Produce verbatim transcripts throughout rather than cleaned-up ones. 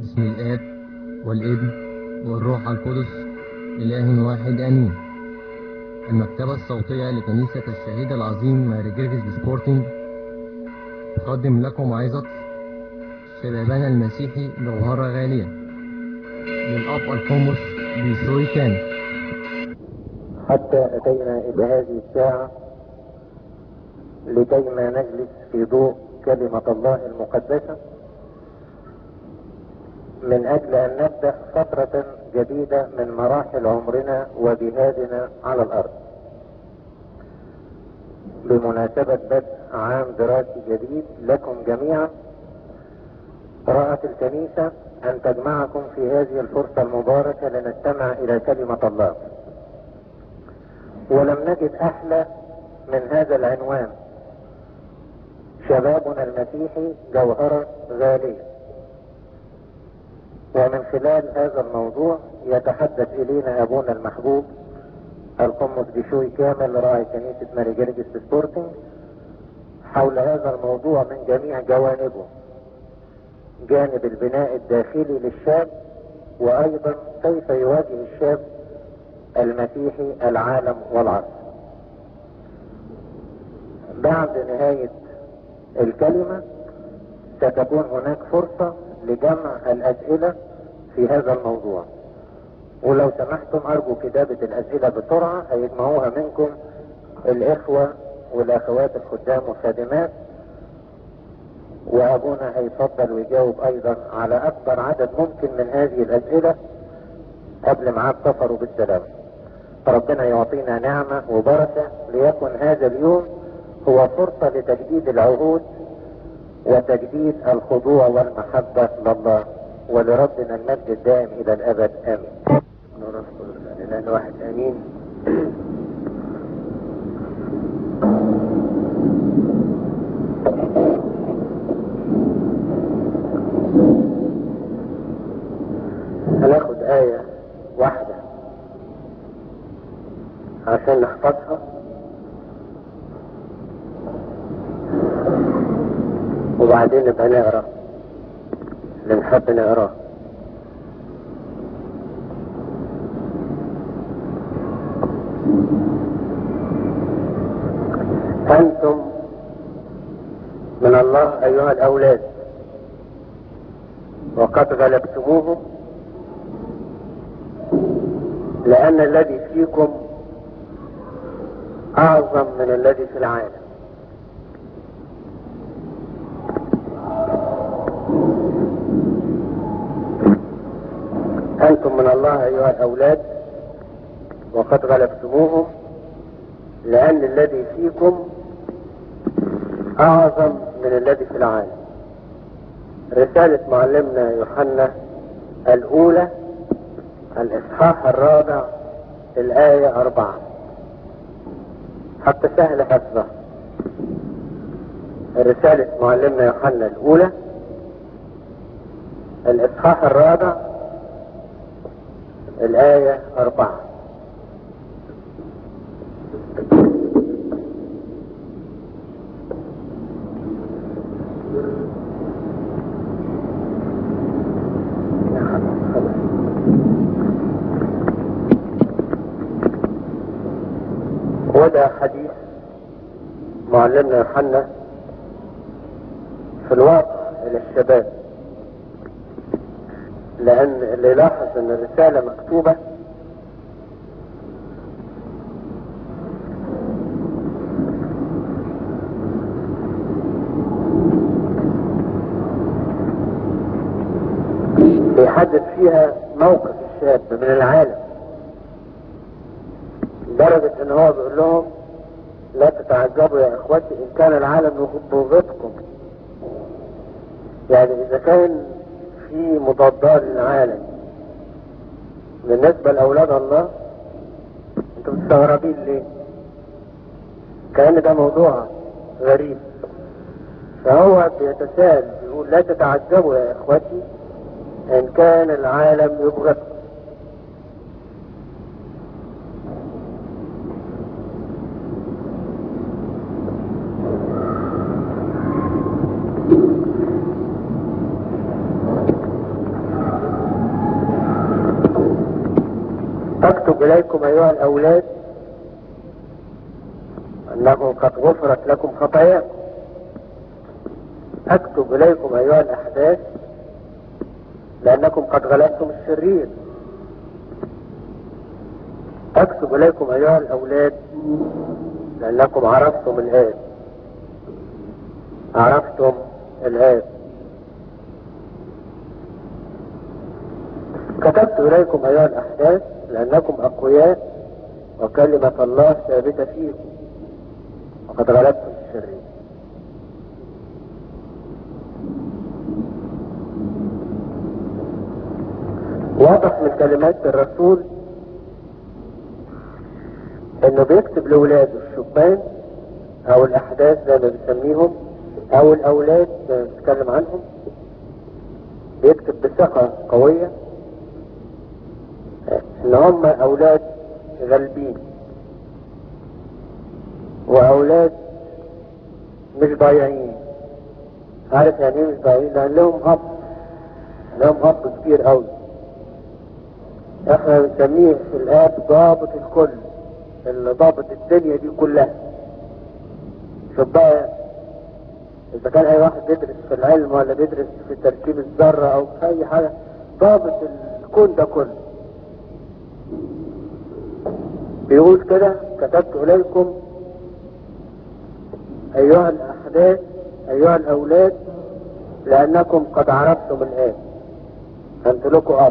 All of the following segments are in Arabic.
بسم الآب والابن والروح القدس إله واحد آمين. المكتبة الصوتية لكنيسة الشهيد العظيم ماري جرجس بسبورتنج تقدم لكم عظة شبابنا المسيحي جوهرة غالية للأب القمص بيشوي كامل. حتى أتينا إلى هذه الساعة لكيما نجلس في ضوء كلمة الله المقدسة من أجل أن نبدأ فترة جديدة من مراحل عمرنا وجهادنا على الأرض بمناسبة بدء عام دراسي جديد لكم جميعا. رأت الكنيسة أن تجمعكم في هذه الفرصة المباركة لنستمع إلى كلمة الله، ولم نجد أحلى من هذا العنوان: شبابنا المسيحي جوهرة غالية. ومن خلال هذا الموضوع يتحدث إلينا أبونا المحبوب القمص بيشوي كامل راعي كنيسة ماري جرجس سبورتنج حول هذا الموضوع من جميع جوانبه، جانب البناء الداخلي للشاب، وأيضا كيف يواجه الشاب المسيحي العالم والعصر. بعد نهاية الكلمة ستكون هناك فرصة لجمع الأسئلة في هذا الموضوع، ولو سمحتم أرجو كتابة الأسئلة بسرعة، هيجمعوها منكم الإخوة والأخوات الخدام والخادمات، وأبونا هيفضل ويجاوب أيضا على أكبر عدد ممكن من هذه الأسئلة قبل ميعاد سفره بالسلام. ربنا يعطينا نعمة وبركة ليكن هذا اليوم هو فرصة لتجديد العهود وتجديد الخضوع والمحبة لله، ولربنا المجد الدائم إلى الأبد آمين. نور الإله الواحد آمين. هناخد آية واحدة عشان نحفظها، وبعدين نبقى نقرأ اللي نحب نقراه. أنتم من الله أيها الأولاد، وقد غلبتموهم، لأن الذي فيكم أعظم من الذي في العالم. أنتم من الله أيها الأولاد وقد غلبتموهم، لأن الذي فيكم أعظم من الذي في العالم. رسالة معلمنا يوحنا الأولى الإصحاح الرابع الآية أربعة، حتى سهل حفظها. رسالة معلمنا يوحنا الأولى الإصحاح الرابع الآية أربعة. وده حديث معلمنا يوحنا في الواقع إلى الشباب، لأن اللي يلاحظ أن الرسالة مكتوبة بيحدد فيها موقف الشاب من العالم، لدرجة ان هو بيقول لهم: لا تتعجبوا يا اخوتي ان كان العالم يبغضكم. يعني اذا كان في مضادات للعالم بالنسبة لأولاد الله، انتم مستغربين ليه؟ كأن ده موضوع غريب. فهو بيتساءل بيقول: لا تتعجبوا يا اخوتي ان كان العالم يبغضكم. إليكم أيها الأولاد أنه قد غفرت لكم خطاياكم. أكتب إليكم أيها الأحداث لأنكم قد غلبتم الشرير. أكتب إليكم أيها الأولاد لأنكم عرفتم الآب. عرفتم الآب. كتبت إليكم أيها الأحداث لأنكم أقوياء وكلمة الله ثابتة فيكم وقد غلبتم الشرير. واضح من كلمات الرسول انه بيكتب لاولاده الشبان او الاحداث زي ما بنسميهم او الاولاد زي ما بنتكلم عنهم، بيكتب بثقة قوية ان هم اولاد غالبين واولاد مش ضايعين. عارف يعني ايه مش ضايعين؟ لان لهم اب، لهم اب كبير قوي. احنا بنسميه في الاب ضابط الكل، اللي ضابط الدنيا دي كلها. شوف بقى اذا كان اي واحد بيدرس في العلم ولا بيدرس في تركيب الذرة او في اي حاجة، ضابط الكون ده كله. بيقول كده: كتبت اليكم ايها الاحداث ايها الاولاد لانكم قد عرفتم الاب. انت لكم اب.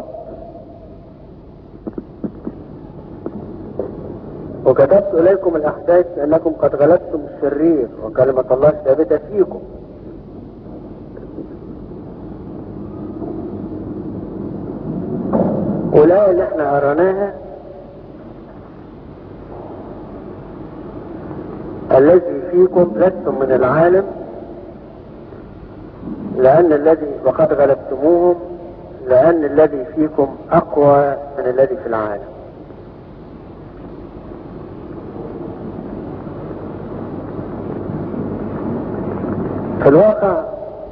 وكتبت إليكم الأحداث لأنكم قد غلبتم الشرير وكلمة الله ثابتة فيكم. والآية اللي احنا قرأناها: الذي فيكم لستم من العالم لأن الذي وقد غلبتموهم لأن الذي فيكم أقوى من الذي في العالم. في الواقع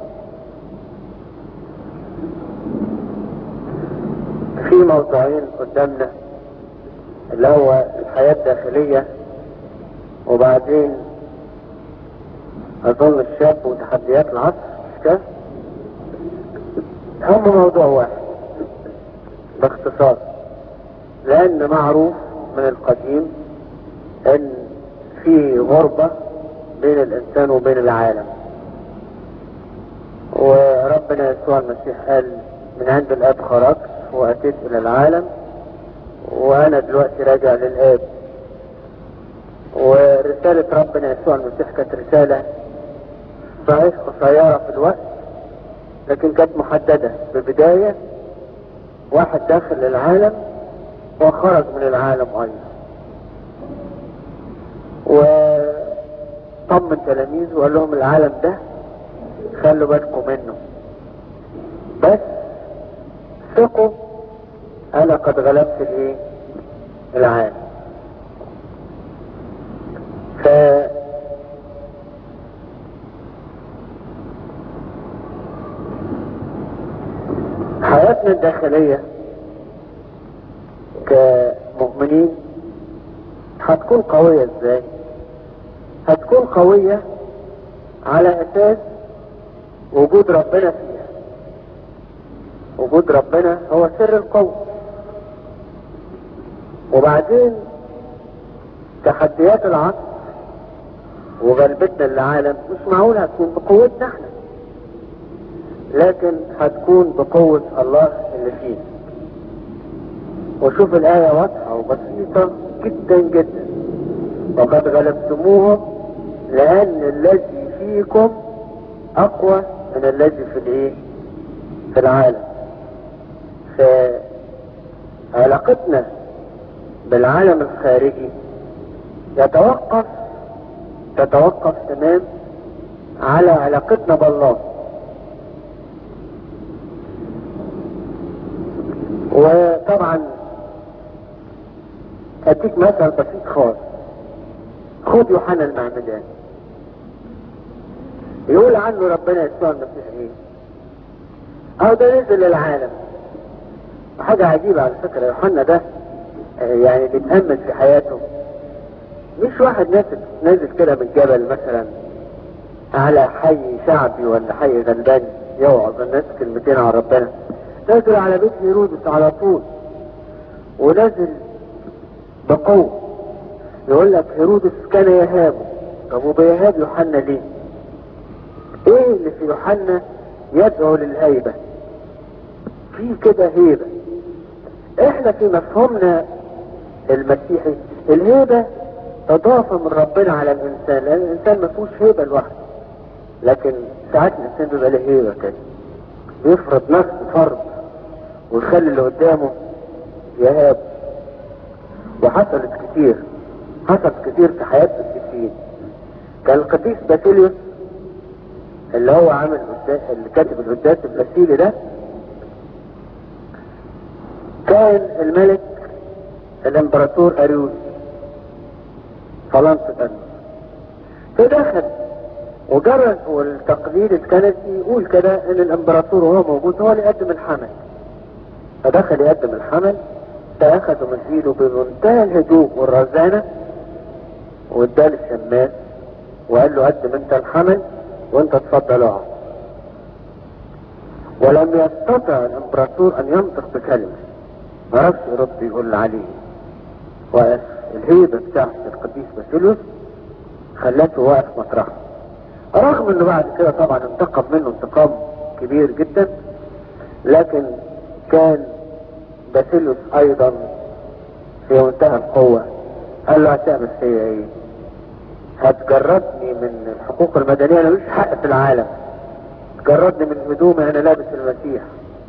في موضوعين قدامنا، اللي هو الحياة الداخلية وبعدين أظن الشاب وتحديات العصر، مش كده؟ هم موضوع واحد باختصار، لأن معروف من القديم أن في غربة بين الإنسان وبين العالم. وربنا يسوع المسيح قال: من عند الآب خرجت وأتيت إلى العالم وأنا دلوقتي راجع للآب. ورسالة ربنا يسوع المسيح كانت رسالة صحيح قصيرة في الوقت، لكن كانت محددة ببداية واحد داخل العالم وخرج من العالم أيضا. وطمن تلاميذه وقال لهم: العالم ده خلوا بالكم منه، بس ثقوا انا قد غلبت الايه؟ العالم. ف حياتنا الداخلية كمؤمنين هتكون قوية ازاي؟ هتكون قوية على اساس وجود ربنا فيها. وجود ربنا هو سر القوة. وبعدين تحديات العصر وغلبتنا للعالم مش معقول هتكون بقوتنا احنا، لكن هتكون بقوة الله اللي فينا. وشوف الآية واضحة وبسيطة جدا جدا: وقد غلبتموهم لأن الذي فيكم أقوى من الذي في الايه؟ في العالم. فعلاقتنا بالعالم الخارجي يتوقف تتوقف تمام على علاقتنا بالله. وطبعا اديك مثل بسيط خالص. خد يوحنا المعمدان، يقول عنه ربنا يسوع المسيح ايه؟ او ده نزل للعالم. حاجة عجيبة على فكرة. يوحنا ده يعني بيتأمل في حياته، مش واحد نازل نازل كده من جبل مثلا على حي شعبي ولا حي غلباني يوعظ الناس كلمتين عن ربنا، نازل على بيت هيرودس على طول، ونازل بقوة. يقول لك هيرودس كان يهابه. طب وبيهاب يوحنا ليه؟ ايه اللي في يوحنا يدعو للهيبة؟ في كده هيبة. احنا في مفهومنا المسيحي الهيبة اضافة من ربنا على الانسان، لان الانسان ما فيهوش هيبة لوحده، لكن ساعات الانسان بيبقى له هيبة كده، بيفرض نفسه فرض ويخلي اللي قدامه يهاب. وحصلت كتير، حصلت كتير في حياة القديسين. كان القديس باسيليوس اللي هو عامل القداس، اللي كاتب القداس الباسيلي ده، كان الملك الامبراطور اريوس فلنطة، فدخل وجرد. والتقليد الكنسي يقول كده ان الامبراطور وهو موجود هو اللي يقدم الحمل، فدخل يقدم الحمل، فاخده من ايده بمنتهى الهدوء والرزانة واداه للشماس وقال له قدم انت الحمل وانت اتفضل اقعد. ولم يستطع الامبراطور ان ينطق بكلمة، ما عرفش يرد يقول عليه. وقف الهيبة بتاعت القديس باسيليوس خلته واقف مطرحه، رغم انه بعد كده طبعا انتقم منه انتقام كبير جدا، لكن كان باسيليوس ايضا في منتهى القوة. قال له هتعمل فيا ايه؟ هتجردني من الحقوق المدنية، انا مش حق في العالم، هتجردني من هدومي انا لابس المسيح،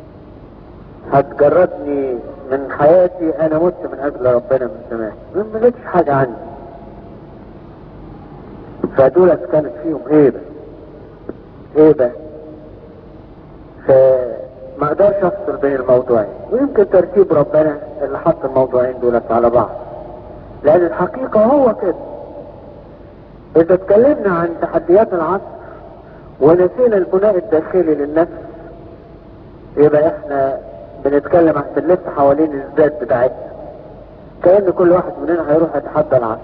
هتجردني من حياتي انا مت من اجل ربنا من زمان، ما ملكش حاجة عني. فدولت كانت فيهم هيبة هيبة فما اقدرش افصل بين الموضوعين، ويمكن ترتيب ربنا اللي حط الموضوعين دولت على بعض، لان الحقيقة هو كده. اذا اتكلمنا عن تحديات العصر ونسينا البناء الداخلي للنفس، يبقى احنا بنتكلم عن اللف حوالين الذات بتاعتنا، كأن كل واحد مننا هيروح يتحدى العصر.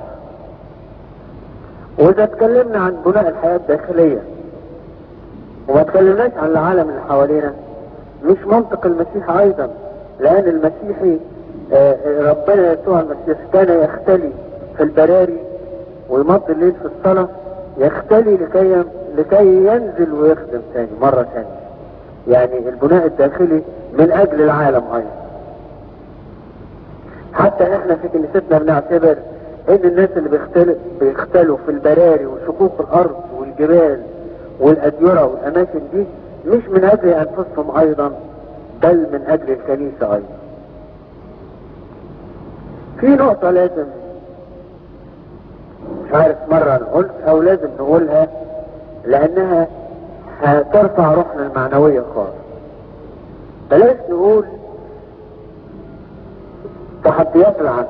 واذا اتكلمنا عن بناء الحياة الداخلية وما اتكلمناش عن العالم اللي حوالينا، مش منطق المسيح ايضا، لان المسيحي آه ربنا يسوع المسيح كان يختلي في البراري ويمضي الليل في الصلاة، يختلي لكي لكي ينزل ويخدم ثاني مرة ثانية. يعني البناء الداخلي من اجل العالم ايضا. حتى احنا في كنيستنا بنعتبر ان الناس اللي بيختلوا بيختلوا في البراري وشقوق الارض والجبال والاديرة والاماكن دي مش من اجل انفسهم ايضا، بل من اجل الكنيسة ايضا. في نقطة لازم، مش عارف مرة نقول او لازم نقولها لانها هترفع روحنا المعنوية خالص. بلاش نقول تحديات العصر،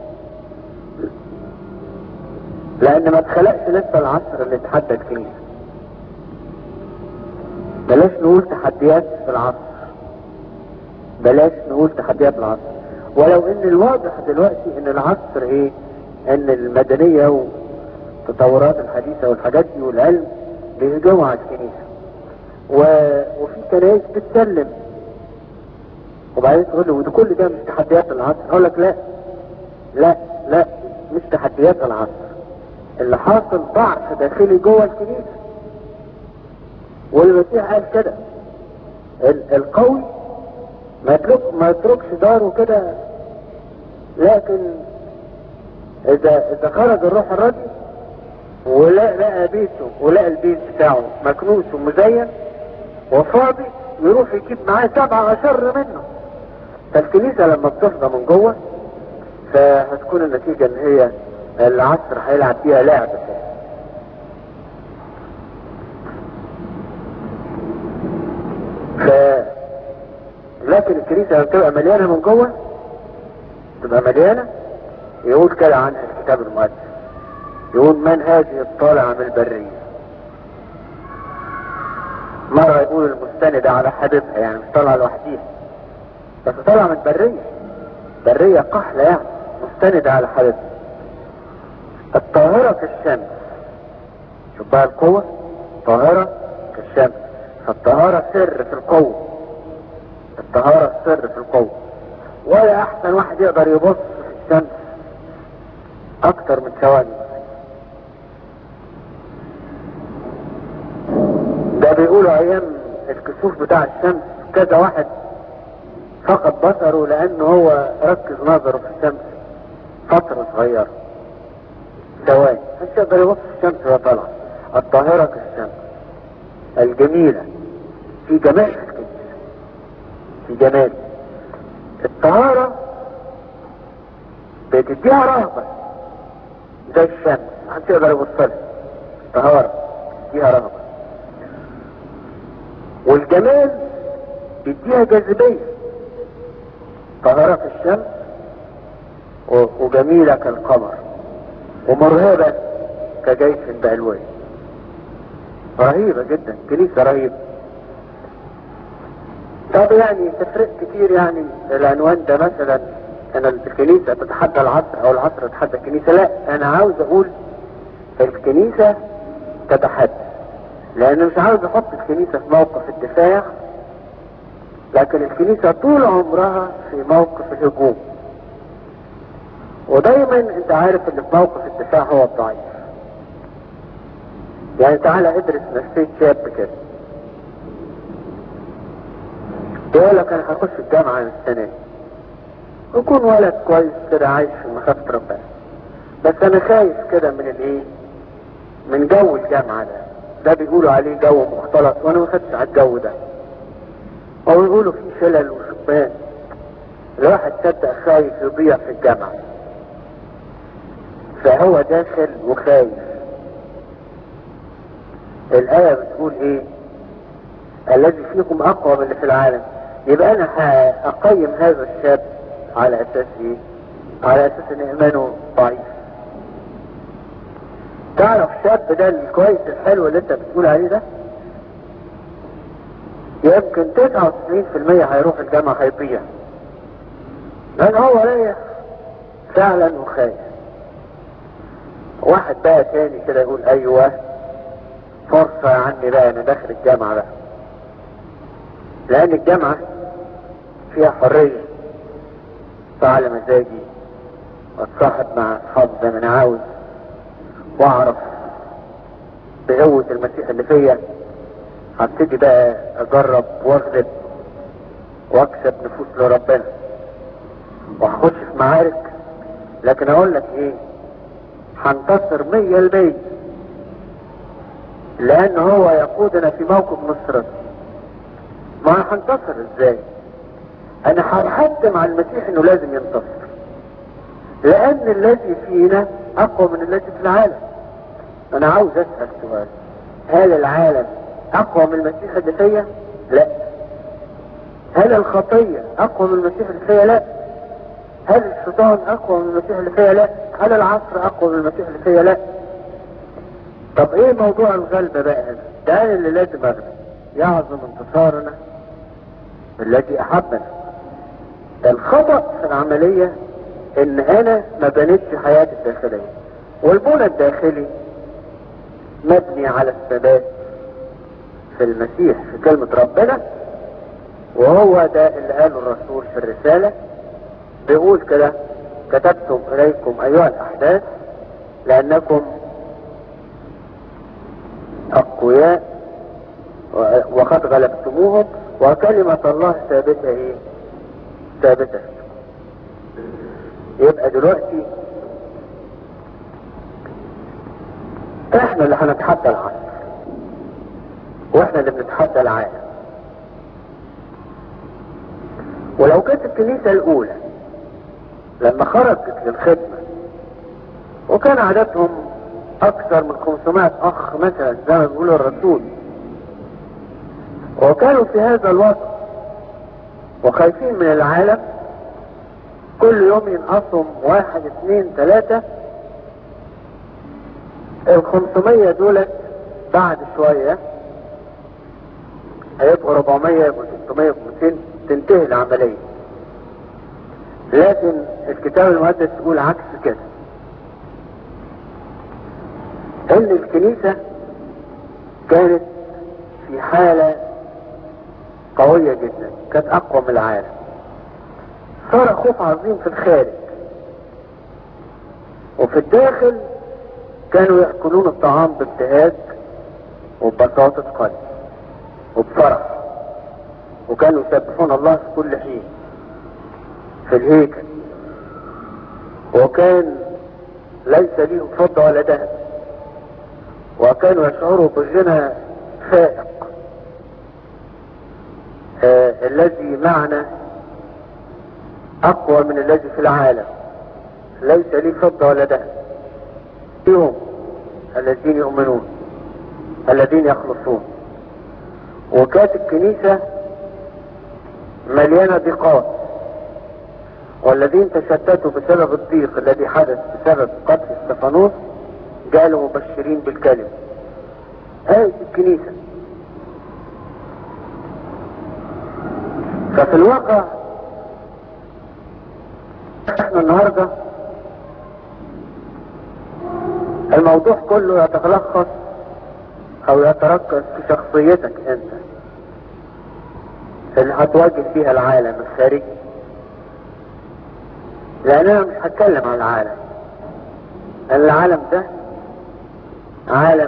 لان ما اتخلقش لسه العصر اللي اتحدد فيه. بلاش نقول تحديات في العصر، بلاش نقول تحديات العصر، ولو ان الواضح دلوقتي ان العصر ايه، ان المدنية والتطورات الحديثة والحاجات دي والعلم بيهجموا على الكنيسة، و... وفي كنائس بتسلم، وبعدين تقول له وده كل ده مش تحديات العصر. اقول لك لا لا لا مش تحديات العصر، اللي حاصل ضعف داخلي جوه الكنيسة. والمسيح قال كده القوي ما يترك ما يتركش داره كده، لكن اذا اذا خرج الروح الراضي ولقى لقى بيته ولقى البيت بتاعه مكنوس ومزين وفاضي، يروح يجيب معاه سبعة اشر منه. فالكنيسة لما بتفضى من جوه فهتكون النتيجة ان هي العصر هيلعب فيها لعبة. ف لكن الكنيسة لما تبقى مليانة من جوه، تبقى مليانة، يقول كده عنها الكتاب المقدس، يقول من هذه الطالعة من البرية. مرة يقول المستندة على حبيبها، يعني مش طالعة لوحديها، بس طالعة من برية، برية قحلة يعني، مستند على حالته. الطاهرة كالشمس، شوف بقى القوة، طاهرة كالشمس، فالطهارة سر في القوة، الطهارة سر في القوة. ولا احسن واحد يقدر يبص في الشمس اكتر من ثواني. ده بيقولوا ايام الكسوف بتاع الشمس كذا واحد فقد بصره لانه هو ركز نظره في الشمس فترة صغيرة، ثواني، مش يقدر يبص في الشمس وهي طالعة. الطاهرة كالشمس الجميلة، في جمال في الكنيسة، في جمال. الطهارة بتديها رهبة زي الشمس، محدش يقدر يبص لها. الطهارة بتديها رهبة، والجمال بيديها جاذبية. طهارة كالشمس وجميلة كالقمر ومرهبة كجيش بألوان. رهيبة جدا، كنيسة رهيبة. طب يعني تفرق كتير يعني العنوان ده مثلا ان الكنيسة تتحدى العصر او العصر تتحدى الكنيسة. لا، انا عاوز اقول الكنيسة تتحدى، لان مش عاوز احط الكنيسة في موقف الدفاع، لكن الكنيسة طول عمرها في موقف الهجوم. ودايما انت عارف ان في موقف الدفاع هو الضعيف. يعني تعالى ادرس نفسية شاب كده يقول لك انا هخش الجامعة السنة دي، يكون ولد كويس كده عايش في مخافة ربنا، بس انا خايف كده من الايه، من جو الجامعة ده. ده بيقولوا عليه جو مختلط وانا ما خدتش على الجو ده. او يقولوا فيه شلل وشبان، الواحد صدق خايف يضيع في الجامعة، فهو داخل وخايف. الآية بتقول ايه؟ الذي فيكم اقوى من اللي في العالم. يبقى انا هقيم هذا الشاب على اساس ايه؟ على اساس ان ايمانه ضعيف. تعرف الشاب ده الكويس الحلو اللي انت بتقول عليه ده يمكن تسعة وتسعين في المية هيروح الجامعة هيضيع، لان هو رايح فعلا وخايف. واحد بقى تاني كده يقول ايوه فرصة عني بقى، انا داخل الجامعة بقى، لان الجامعة فيها حرية، فعلى مزاجي واتصاحب مع اصحابي زي ما انا عاوز، واعرف بقوة المسيح اللي فيا هبتدي بقى اجرب واغلب واكسب نفوس لربنا وهخش في معارك. لكن اقول لك ايه، هنتصر مية المية، لان هو يقودنا في موقف نصرته. ما هنتصر ازاي؟ انا هحتم على المسيح انه لازم ينتصر، لان الذي فينا اقوى من الذي في العالم. انا عاوز اسأل سؤال، هل العالم اقوى من المسيح اللي فيا؟ لا. هل الخطية اقوى من المسيح اللي فيا؟ لا. هل الشيطان اقوى من المسيح اللي فيا؟ لا. هل العصر اقوى من المسيح اللي فيا؟ لا. طب ايه موضوع الغلبة بقى هنا؟ ده أنا اللي لازم اغلب. يعظم انتصارنا الذي احبنا. الخطأ في العملية ان انا ما بنيتش حياتي الداخلية، والبنى الداخلي مبني على الثبات في المسيح، في كلمة ربنا. وهو ده اللي قاله الرسول في الرسالة، بيقول كده: كتبتم اليكم ايها الاحداث لانكم اقوياء وقد غلبتموهم وكلمة الله ثابتة ايه؟ ثابتة. يبقى دلوقتي احنا اللي هنتحدى العالم، واحنا اللي بنتحدى العالم. ولو كانت الكنيسة الاولى لما خرجت للخدمة وكان عددهم اكثر من خمسمائة اخ مثلا زي ما بيقول الرسول، وكانوا في هذا الوضع وخايفين من العالم، كل يوم ينقصهم واحد اثنين ثلاثة، الخمسمية دولت بعد شوية هيبقوا ربعمية، يبقوا ستمية، يبقوا مئتين، تنتهي العملية. لكن الكتاب المقدس يقول عكس كده، ان الكنيسة كانت في حالة قوية جدا، كانت اقوى من العالم. صار خوف عظيم في الخارج، وفي الداخل كانوا يأكلون الطعام بابتهاج وببساطة قلب وبفرح، وكانوا يسبحون الله في كل حين في الهيكل، وكان ليس ليهم فضة ولا ذهب، وكانوا يشعروا بالغنى فائق آه الذي معنا اقوى من الذي في العالم. ليس لي فضة ولا ذهب، هم الذين يؤمنون الذين يخلصون. وكانت الكنيسة مليانة ضيقات، والذين تشتتوا بسبب الضيق الذي حدث بسبب قتل استفانوس جالوا مبشرين بالكلمة. هذه الكنيسة. ففي الواقع احنا النهاردة الموضوع كله يتلخص او يتركز في شخصيتك انت اللي هتواجه فيها العالم الخارجي. لان انا مش هتكلم عن العالم، العالم ده عالم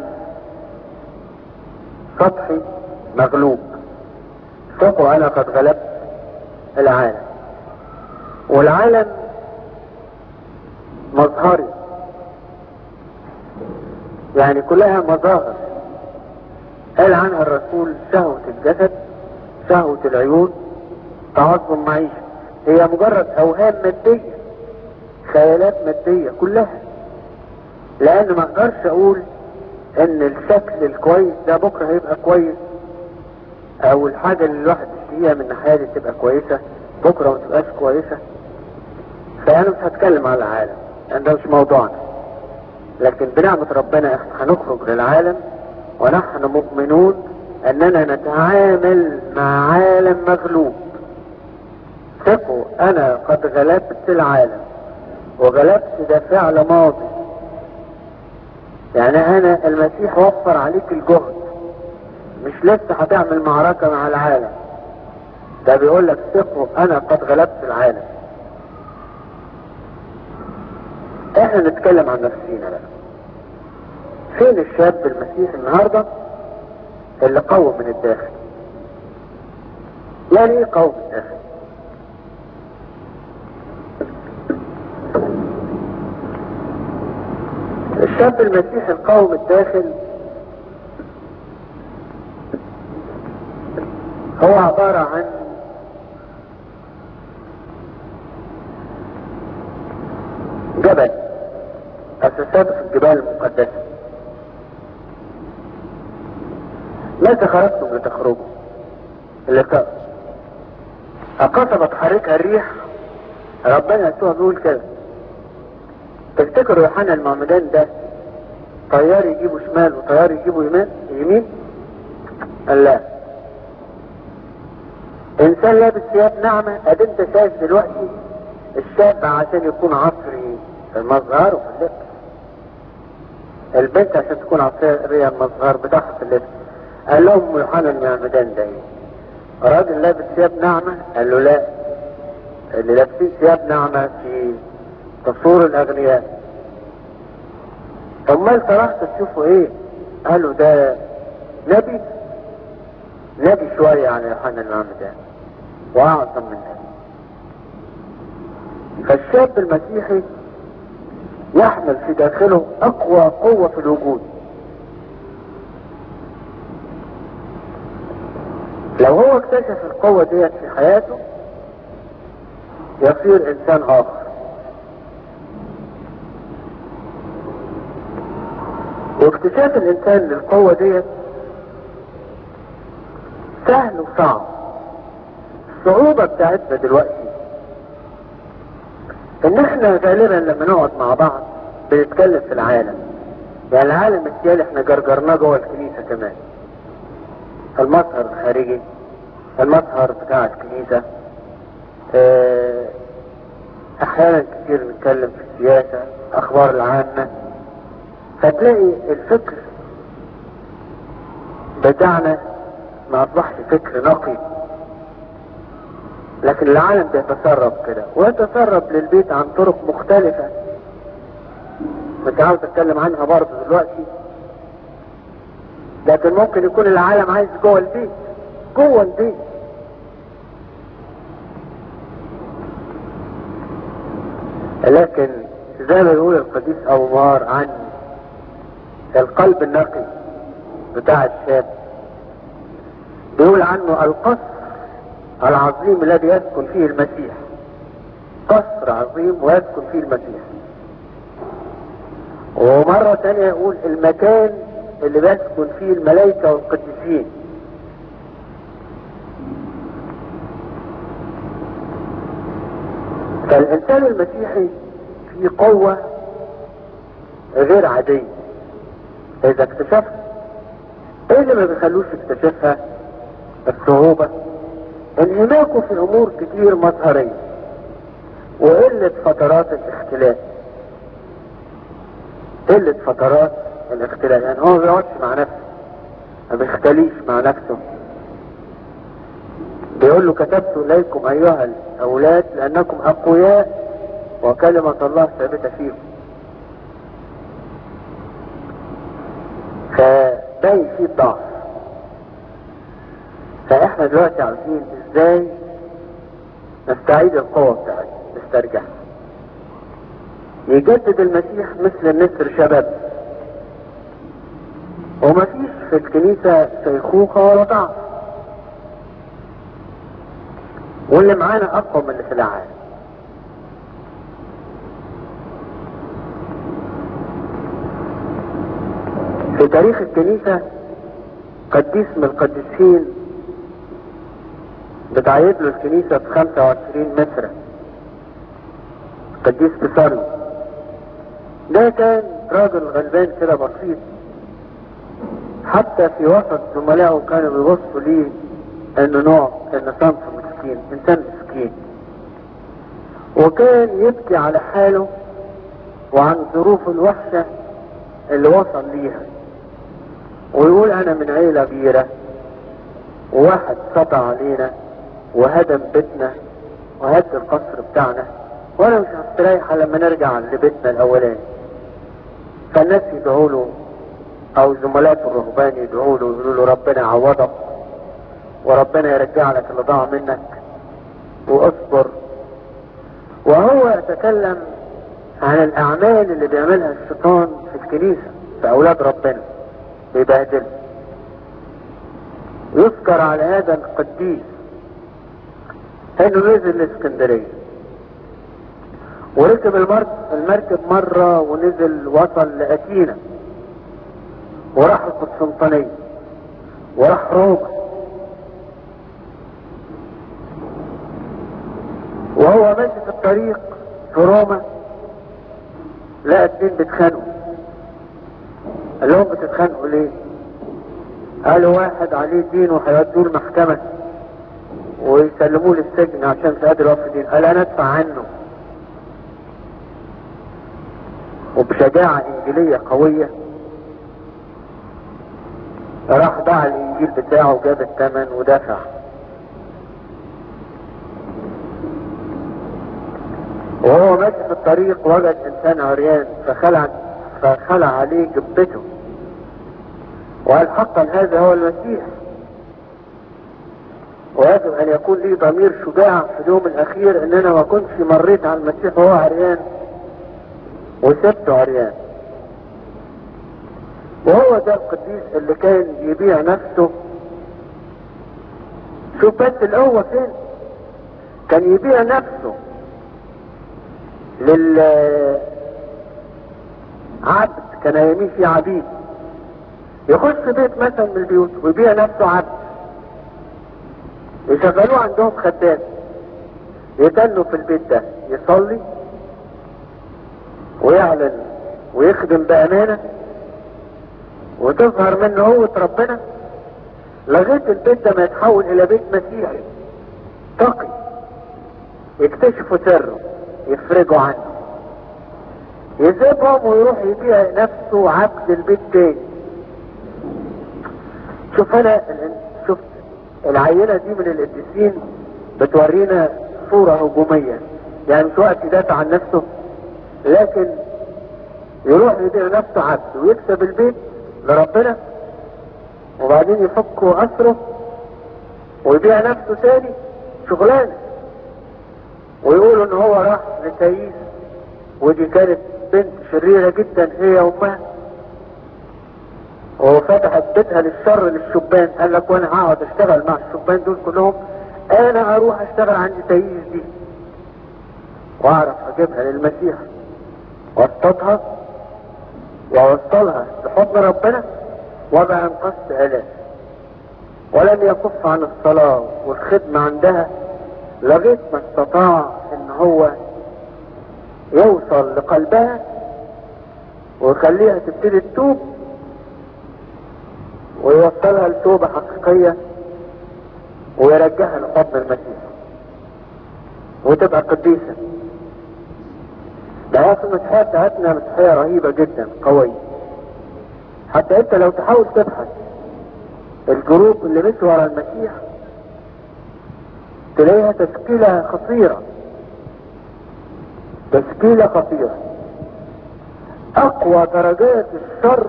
سطحي مغلوب. ثقوا انا قد غلبت العالم. والعالم مظهري، يعني كلها مظاهر. قال عنها الرسول شهوة الجسد، شهوة العيون، تعظم معيشة. هي مجرد اوهام مادية، خيالات مادية كلها. لان ما اقدرش اقول ان الشكل الكويس ده بكرة هيبقى كويس، او الحاجة اللي الواحد يشتهيها من ناحية دي تبقى كويسة بكرة ما تبقاش كويسة. فانا مش هتكلم على العالم لان ده مش موضوعنا، لكن بنعمة ربنا احنا هنخرج للعالم ونحن مؤمنون اننا نتعامل مع عالم مغلوب. ثقوا انا قد غلبت العالم. وغلبت ده فعل ماضي، يعني انا المسيح وفر عليك الجهد، مش لسه هتعمل معركة مع العالم. ده بيقول لك ثقوا انا قد غلبت العالم. احنا نتكلم عن نفسينا بقى. فين الشاب المسيحي النهاردة اللي قوي من الداخل؟ يعني ايه قوي من الداخل؟ الشاب المسيحي القوي من الداخل هو عبارة عن جبل أساساته في الجبال المقدسة. متى خرجتم لتخرجوا؟ اللي كان أقصبت حركها الريح. ربنا يسوع بيقول كده. تفتكروا يوحنا المعمدان ده طيار يجيبوا شمال وطيار يجيبوا يمين يمين؟ قال لا. انسان لابس ثياب ناعمة. ادي انت شايف دلوقتي الشاب عشان يكون عصري في المظهر وفي اللبس، البنت عشان تكون عصرية المظهر بتاعها في اللبس. قال لهم يوحنا المعمدان ده ايه؟ راجل لابس ثياب ناعمة؟ قال له لا، اللي لابسين ثياب ناعمة في قصور الاغنياء. امال طلعت تشوفوا ايه؟ قالوا ده نبي نبي شوية على يوحنا المعمدان واعظم من نبي. فالشاب المسيحي يحمل في داخله اقوى قوة في الوجود. لو هو اكتشف القوة ديت في حياته يصير انسان اخر. واكتشاف الانسان للقوة ديت سهل وصعب. الصعوبة بتاعتنا دلوقتي ان احنا غالبا لما نقعد مع بعض بنتكلم في العالم. يعني العالم السيالي احنا جرجرناه جوه الكنيسة كمان. المظهر الخارجي، المظهر بتاع الكنيسة، اه احيانا كتير نتكلم في السياسة، اخبار العامة، فتلاقي الفكر بتاعنا ما اصبحش فكر نقي، لكن العالم بيتسرب كده ويتسرب للبيت عن طرق مختلفة مش عاوز اتكلم عنها برضه دلوقتي، لكن ممكن يكون العالم عايز جوه البيت جوه البيت. لكن زي ما يقول القديس أومار عن القلب النقي بتاع الشاب، بيقول عنه القصر العظيم الذي يسكن فيه المسيح، قصر عظيم ويسكن فيه المسيح. ومرة تانية يقول المكان اللي بيسكن فيه الملائكة والقديسين. فالإنسان المسيحي فيه قوة غير عادية إذا اكتشفها. إيه اللي ما بيخلوش يكتشفها؟ الصعوبة، انهماكه في أمور كتير مظهرية، وقلة فترات الاختلاف. قلة فترات الاختلاف، يعني هو ما بيقعدش مع نفسه، ما بيختليش مع نفسه. بيقول له كتبت إليكم أيها الأولاد لأنكم أقوياء وكلمة الله ثابتة فيكم. فباين فيه الضعف. فإحنا دلوقتي عاوزين إزاي نستعيد القوة بتاعتنا، نسترجعها. يجدد المسيح مثل النسر شباب، ومفيش في الكنيسة شيخوخة ولا ضعف، واللي معانا أقوى من اللي في العالم. في تاريخ الكنيسة قديس من القديسين بتعيد له الكنيسة في خمسة وعشرين متر، قديس بيساريو. ده كان راجل غلبان كده بسيط، حتى في وسط زملائه كانوا بيبصوا ليه انه نوع انه صنف مسكين، انسان مسكين. وكان يبكي على حاله وعن ظروفه الوحشة اللي وصل ليها، ويقول انا من عيلة كبيرة وواحد سطع علينا وهدم بيتنا وهد القصر بتاعنا، وانا مش هستريح لما نرجع لبيتنا الاولاني. فالناس يدعوا له او زملاته الرهبان يدعوا له ويقولوا له ربنا يعوضك وربنا يرجع لك اللي ضاع منك واصبر. وهو يتكلم عن الاعمال اللي بيعملها الشيطان في الكنيسة في اولاد ربنا، بيبهدل. يذكر على هذا القديس انه نزل الاسكندرية وركب المركب مرة ونزل وصل لأتينا وراح القسطنطينية وراح روما، وهو ماشي في الطريق في روما لقى اتنين بيتخانقوا. قال لهم بتتخانقوا ليه؟ قالوا واحد عليه دين وهيودوه المحكمة ويسلموه للسجن عشان مش قادر يوفي دين. قال انا ادفع عنه. وبشجاعة انجيلية قوية راح باع الانجيل بتاعه وجاب الثمن ودفع. وهو ماشي في الطريق وجد انسان عريان فخلع فخلع عليه جبته وقال حقا هذا هو المسيح، ويجب ان يكون لي ضمير شجاع في اليوم الاخير ان انا ما كنتش مريت على المسيح وهو عريان وسبته عريان. وهو ده القديس اللي كان يبيع نفسه. شوف بس القوة فين، كان يبيع نفسه للعبد، كان يمين فيه عبيد، يخش بيت مثلا من البيوت ويبيع نفسه عبد، يشغلوه عندهم خدام يتنوا في البيت ده يصلي ويعلن ويخدم بأمانة وتظهر منه قوة ربنا لغاية البيت ده ما يتحول إلى بيت مسيحي تقي، يكتشفوا سره يفرجوا عنه، يسيبهم ويروح يبيع نفسه عبد البيت تاني. شوف انا شوف العينة دي من القديسين بتورينا صورة هجومية، يعني مش وقت يدافع عن نفسه، لكن يروح يبيع نفسه عبد ويكسب البيت لربنا، وبعدين يفكوا أسره ويبيع نفسه تاني شغلانة، ويقولوا ان هو راح لتاييس، ودي كانت بنت شريرة جدا هي امها، وفتحت بيتها للشر للشبان. قال لك وانا هقعد اشتغل مع الشبان دول كلهم، انا اروح اشتغل عند تاييس دي واعرف اجيبها للمسيح واصطادها واوصلها لحضن ربنا وابقى انقذت الاف. ولم يكف عن الصلاة والخدمة عندها لغاية ما استطاع ان هو يوصل لقلبها ويخليها تبتدي تتوب ويوصلها لتوبة حقيقية ويرجعها لحضن المسيح وتبقى قديسة. ده المسيحية بتاعتنا مسيحية رهيبة جدا قوية، حتى انت لو تحاول تبحث الجروب اللي مش ورا المسيح تلاقيها تشكيلة خطيرة، تشكيلة خطيرة. اقوى درجات الشر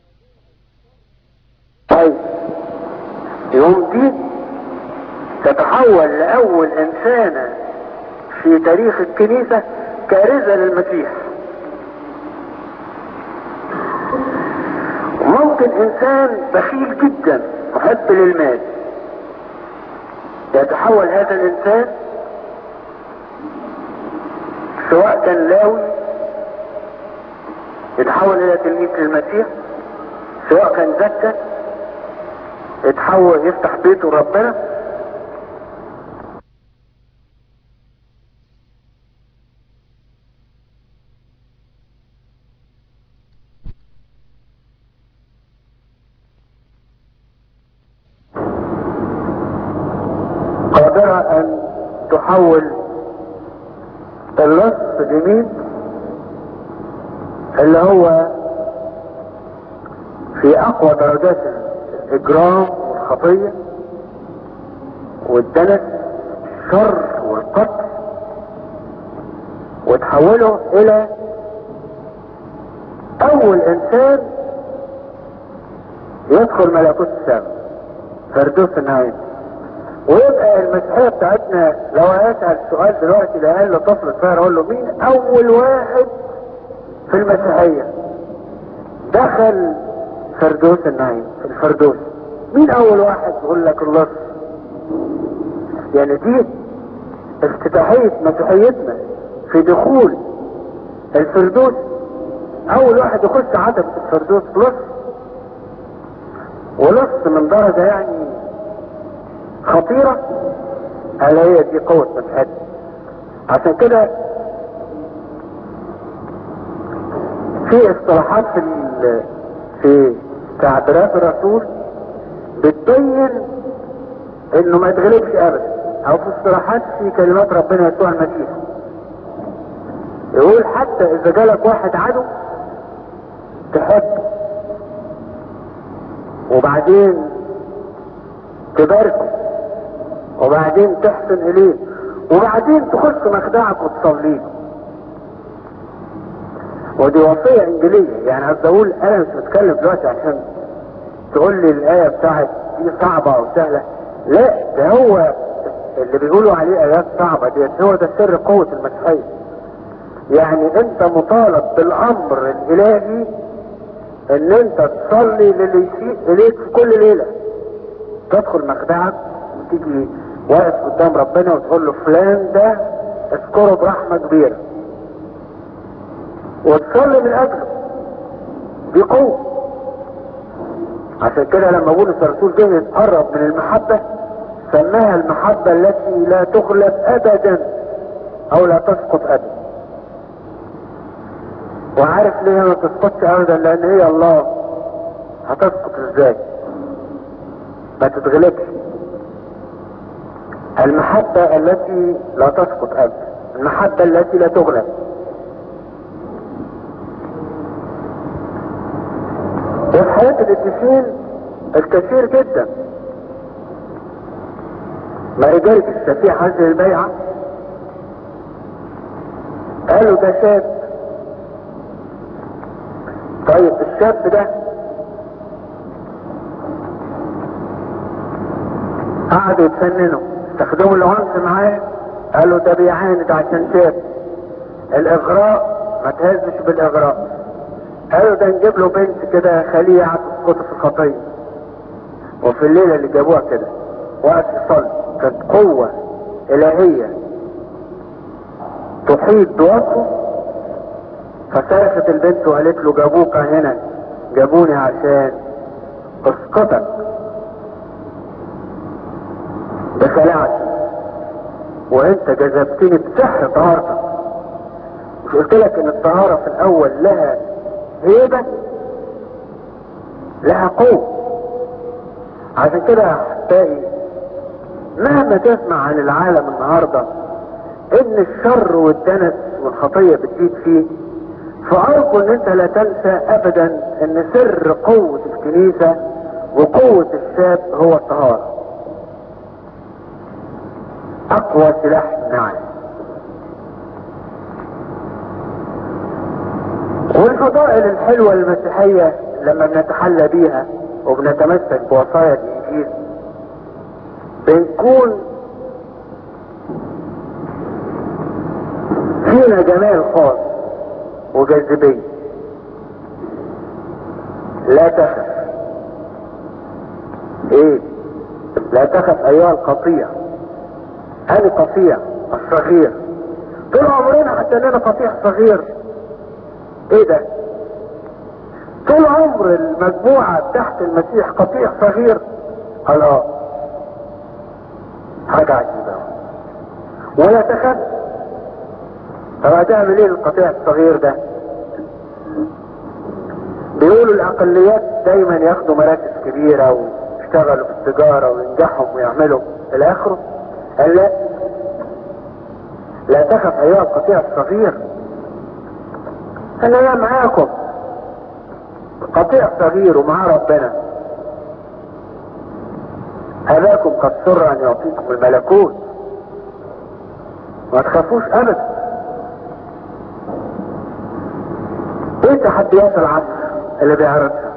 طيب يوم دي تتحول لاول انسانة في تاريخ الكنيسة كارثة للمسيح. وممكن انسان بخيل جدا محب للمال يتحول هذا الانسان، سواء كان لاوي يتحول الى تلميذ للمسيح، سواء كان زكا يتحول يفتح بيته ربنا. قادرة ان تحول اللص اليمين اللي هو في اقوى درجات الاجرام والخطية والدنس الشر والقتل، وتحوله الى اول انسان يدخل ملكوت السماء فردوس النعيم. ويبقى المسيحية بتاعتنا لو هسأل سؤال دلوقتي لأقل طفل صغير اقول له مين اول واحد في المسيحية دخل فردوس النعيم في الفردوس، مين اول واحد؟ يقول لك اللص. يعني دي افتتاحية مسيحيتنا في دخول الفردوس، اول واحد يخش عتبة الفردوس لص، ولص من درجة يعني خطيرة. هل هي دي قوة مسيحيتنا؟ عشان كده في اصطلاحات في في تعبيرات الرسول بتبين انه ما يتغلبش ابدا، او في اصطلاحات في كلمات ربنا يسوع المسيح يقول حتى اذا جالك واحد عدو تحبه وبعدين تباركه وبعدين تحسن اليه وبعدين تخش مخدعك وتصليه. ودي وصية انجيلية. يعني عايز اقول انا مش بتكلم دلوقتي عشان تقول لي الاية بتاعت دي صعبة او سهلة، لا، ده هو اللي بيقولوا عليه ايات صعبة دي هو ده سر قوة المسيحية. يعني انت مطالب بالامر الالهي ان انت تصلي للي يسيء اليك في كل ليلة، تدخل مخدعك وتيجي واقف قدام ربنا وتقول له فلان ده اذكره برحمة كبيرة وتصلي من اجله. دي قوة. عشان كده لما بولس الرسول جه يتقرب من المحبة سماها المحبة التي لا تغلب ابدا او لا تسقط ابدا. وعارف ليه ما تسقطش ابدا؟ لان هي الله. هتسقط ازاي؟ ما تتغلبش. المحبة التي لا تسقط ابدا. المحبة التي لا تغلب. وفي حياة القديسين الكثير جدا. ما رجالة الشفيع هذه البيعة قالوا ده شاب. طيب الشاب ده قعدوا يتفننوا، استخدموا العنف معاه، قالوا ده بيعاند عشان شاب. الاغراء ما تهزش بالاغراء. قالوا ده نجيب له بنت كده خليعة تسقط في الخطية. وفي الليلة اللي جابوها كده وقت يصلي كانت قوة إلهية تحيط بوصفه، فصرخت البنت وقالت له جابوك هنا، جابوني عشان اسقطك بخلاعتي، وانت جذبتني بسحر طهارتك. مش قلت لك ان الطهارة في الاول لها هيبة، لها قوة. عشان كده احبائي مهما تسمع عن العالم النهاردة ان الشر والدنس والخطية بتزيد فيه، فارجو ان انت لا تنسى ابدا ان سر قوة الكنيسة وقوة الشاب هو الطهارة. اقوى سلاح النعم. والفضائل الحلوة المسيحية لما بنتحلى بيها وبنتمسك بوصايا الانجيل بنكون فينا جمال خاص وجاذبية. لا تخف. ايه؟ لا تخف ايها القطيع. انا قطيع الصغير. طول عمرنا حتى اننا قطيع صغير. ايه ده؟ طول عمر المجموعة تحت المسيح قطيع صغير. قال اه حاجة عجيبة. ولا تخف. طب هتعمل ايه القطيع الصغير ده؟ بيقولوا الاقليات دايما ياخدوا مراكز كبيرة ويشتغلوا في التجارة وينجحوا ويعملوا الى اخره. قال لا، لا تخف ايها القطيع الصغير، انا معاكم. قطيع صغير ومعاه ربنا. اباكم قد سر ان يعطيكم الملكوت. ما تخافوش ابدا. ايه تحديات العصر اللي بيعرضها؟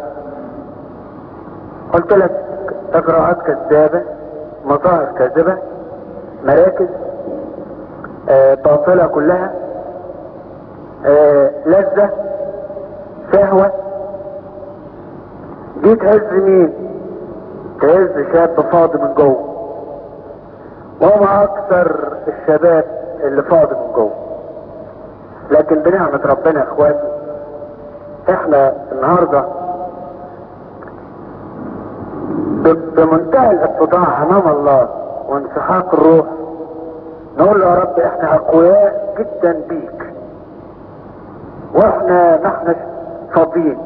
قلت لك اجراءات كذابة، مظاهر كاذبة، مراكز آه باطلة كلها، آه لذة، شهوة. دي تهز مين؟ تهز شاب فاضي من جوه. وما اكثر الشباب اللي فاضي من جوه. لكن بنعمة ربنا يا اخواتي احنا النهاردة بمنتهى الاتضاع امام الله وانسحاق الروح نقول له يا رب احنا اقوياء جدا بيك، واحنا نحن فاضيين،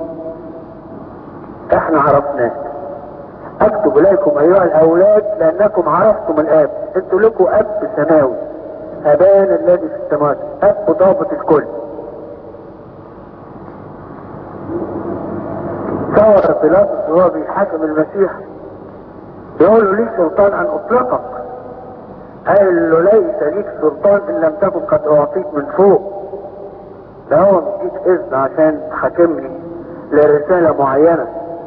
احنا عرفناك. اكتب اليكم ايها الاولاد لانكم عرفتم الاب. انتوا لكم اب سماوي، ابانا الذي في السماوات، اب ضابط الكل. تصور بيلاطس وهو بيحاكم المسيح يقول له لي سلطان ان اطلقك. قال له ليس ليك سلطان ان لم تكن قد اعطيك من فوق. ده هو مديك اذن عشان تحاكمني لرسالة معينة.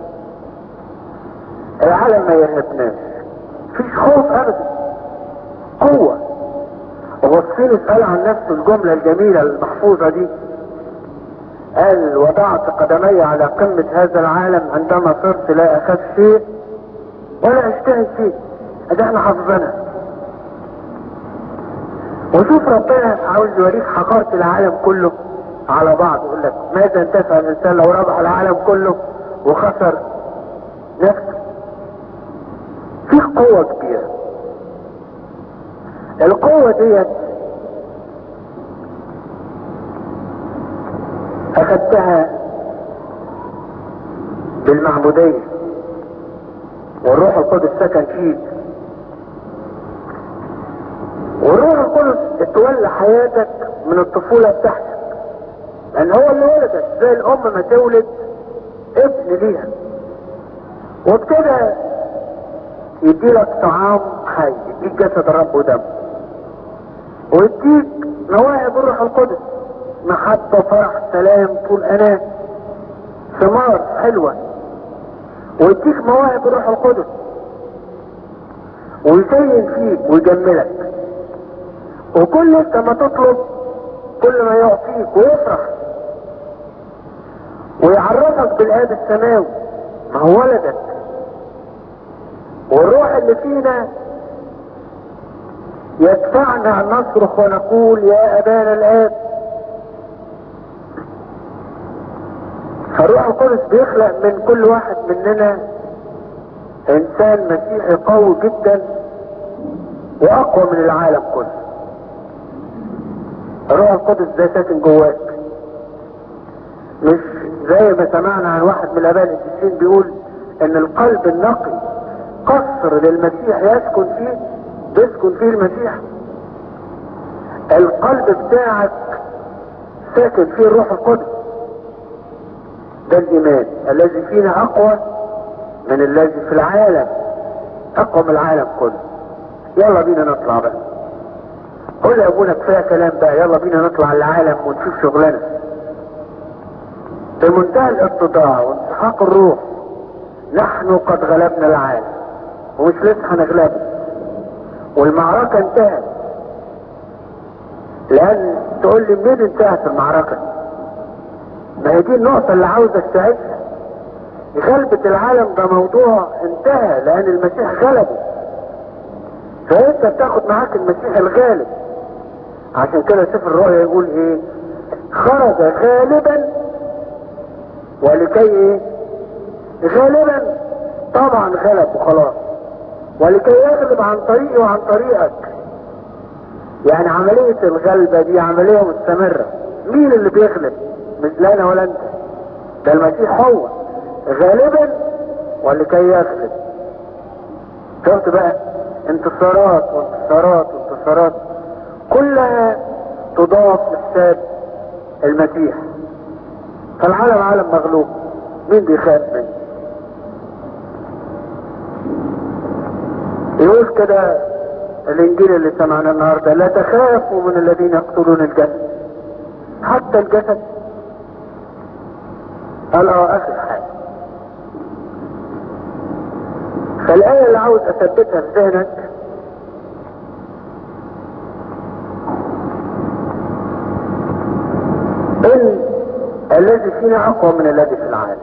العالم ما يرهبناش، مفيش خوف ابدا، قوة. وبصين اسأل عن نفسه الجملة الجميلة المحفوظة دي، قال وضعت قدمي على قمة هذا العالم عندما صرت لا اخاف شيء ولا اشتهي شيء. ادي احنا حافظينها. وشوف ربنا عاوز يوريك حقارة العالم كله على بعض. يقول لك ماذا انتفع الانسان لو ربح العالم كله وخسر نفسه؟ فيه قوة كبيرة. القوة ديت اخدتها بالمعمودية والروح القدس سكن فيك. والروح القدس القدس اتولى حياتك من الطفولة بتاعتك، لان هو اللي ولدك زي الام ما تولد ابن ليها، وبكده يديلك طعام حي، يديك جسد الرب ودم، ويديك مواهب الروح القدس، محبة فرح سلام طول اناه، ثمار حلوة، ويديك مواهب الروح القدس ويزين فيك ويجملك، وكل انت ما تطلب كل ما يعطيك ويفرح ويعرفك بالآب السماوي، ما هو ولدك. والروح اللي فينا يدفعنا ان نصرخ ونقول يا ابانا الآب. فالروح القدس بيخلق من كل واحد مننا انسان مسيحي قوي جدا واقوى من العالم كله. الروح القدس ده ساكن جواك، مش زي ما سمعنا عن واحد من الاباء القديسين بيقول ان القلب النقي قصر للمسيح يسكن فيه، بيسكن فيه المسيح. القلب بتاعك ساكن فيه الروح القدس. ده الايمان الذي فينا اقوى من الذي في العالم، اقوى من العالم كله. يلا بينا نطلع بقى. قول يا ابونا كفايه كلام بقى، يلا بينا نطلع العالم ونشوف شغلنا. بمنتهى الاتضاع وانسحاق الروح نحن قد غلبنا العالم، ومش لسه هنغلبه، والمعركه انتهت. لان تقول لي منين انتهت المعركه؟ ما هي دي النقطه اللي عاوزك تعيشها. غلبة العالم ده موضوع انتهى لان المسيح غلبه، فانت بتاخد معاك المسيح الغالب. عشان كده سفر الرؤيا يقول ايه؟ خرج غالبا ولكي ايه؟ غالبا، طبعا غلب وخلاص، ولكي يغلب عن طريقي وعن طريقك. يعني عملية الغلبة دي عملية مستمرة. مين اللي بيغلب؟ مش لا انا ولا انت، ده المسيح هو غالبا ولكي يغلب. شفت بقى؟ انتصارات وانتصارات وانتصارات كلها تضاف لحساب المسيح. فالعالم عالم مغلوب، مين بيخاف منه؟ يقول كده الانجيل اللي سمعنا النهارده: لا تخافوا من الذين يقتلون الجسد، حتى الجسد. قال اه اخر حاجه. فالآية اللي عاوز اثبتها في ذهنك ان الذي فينا اقوى من الذي في العالم.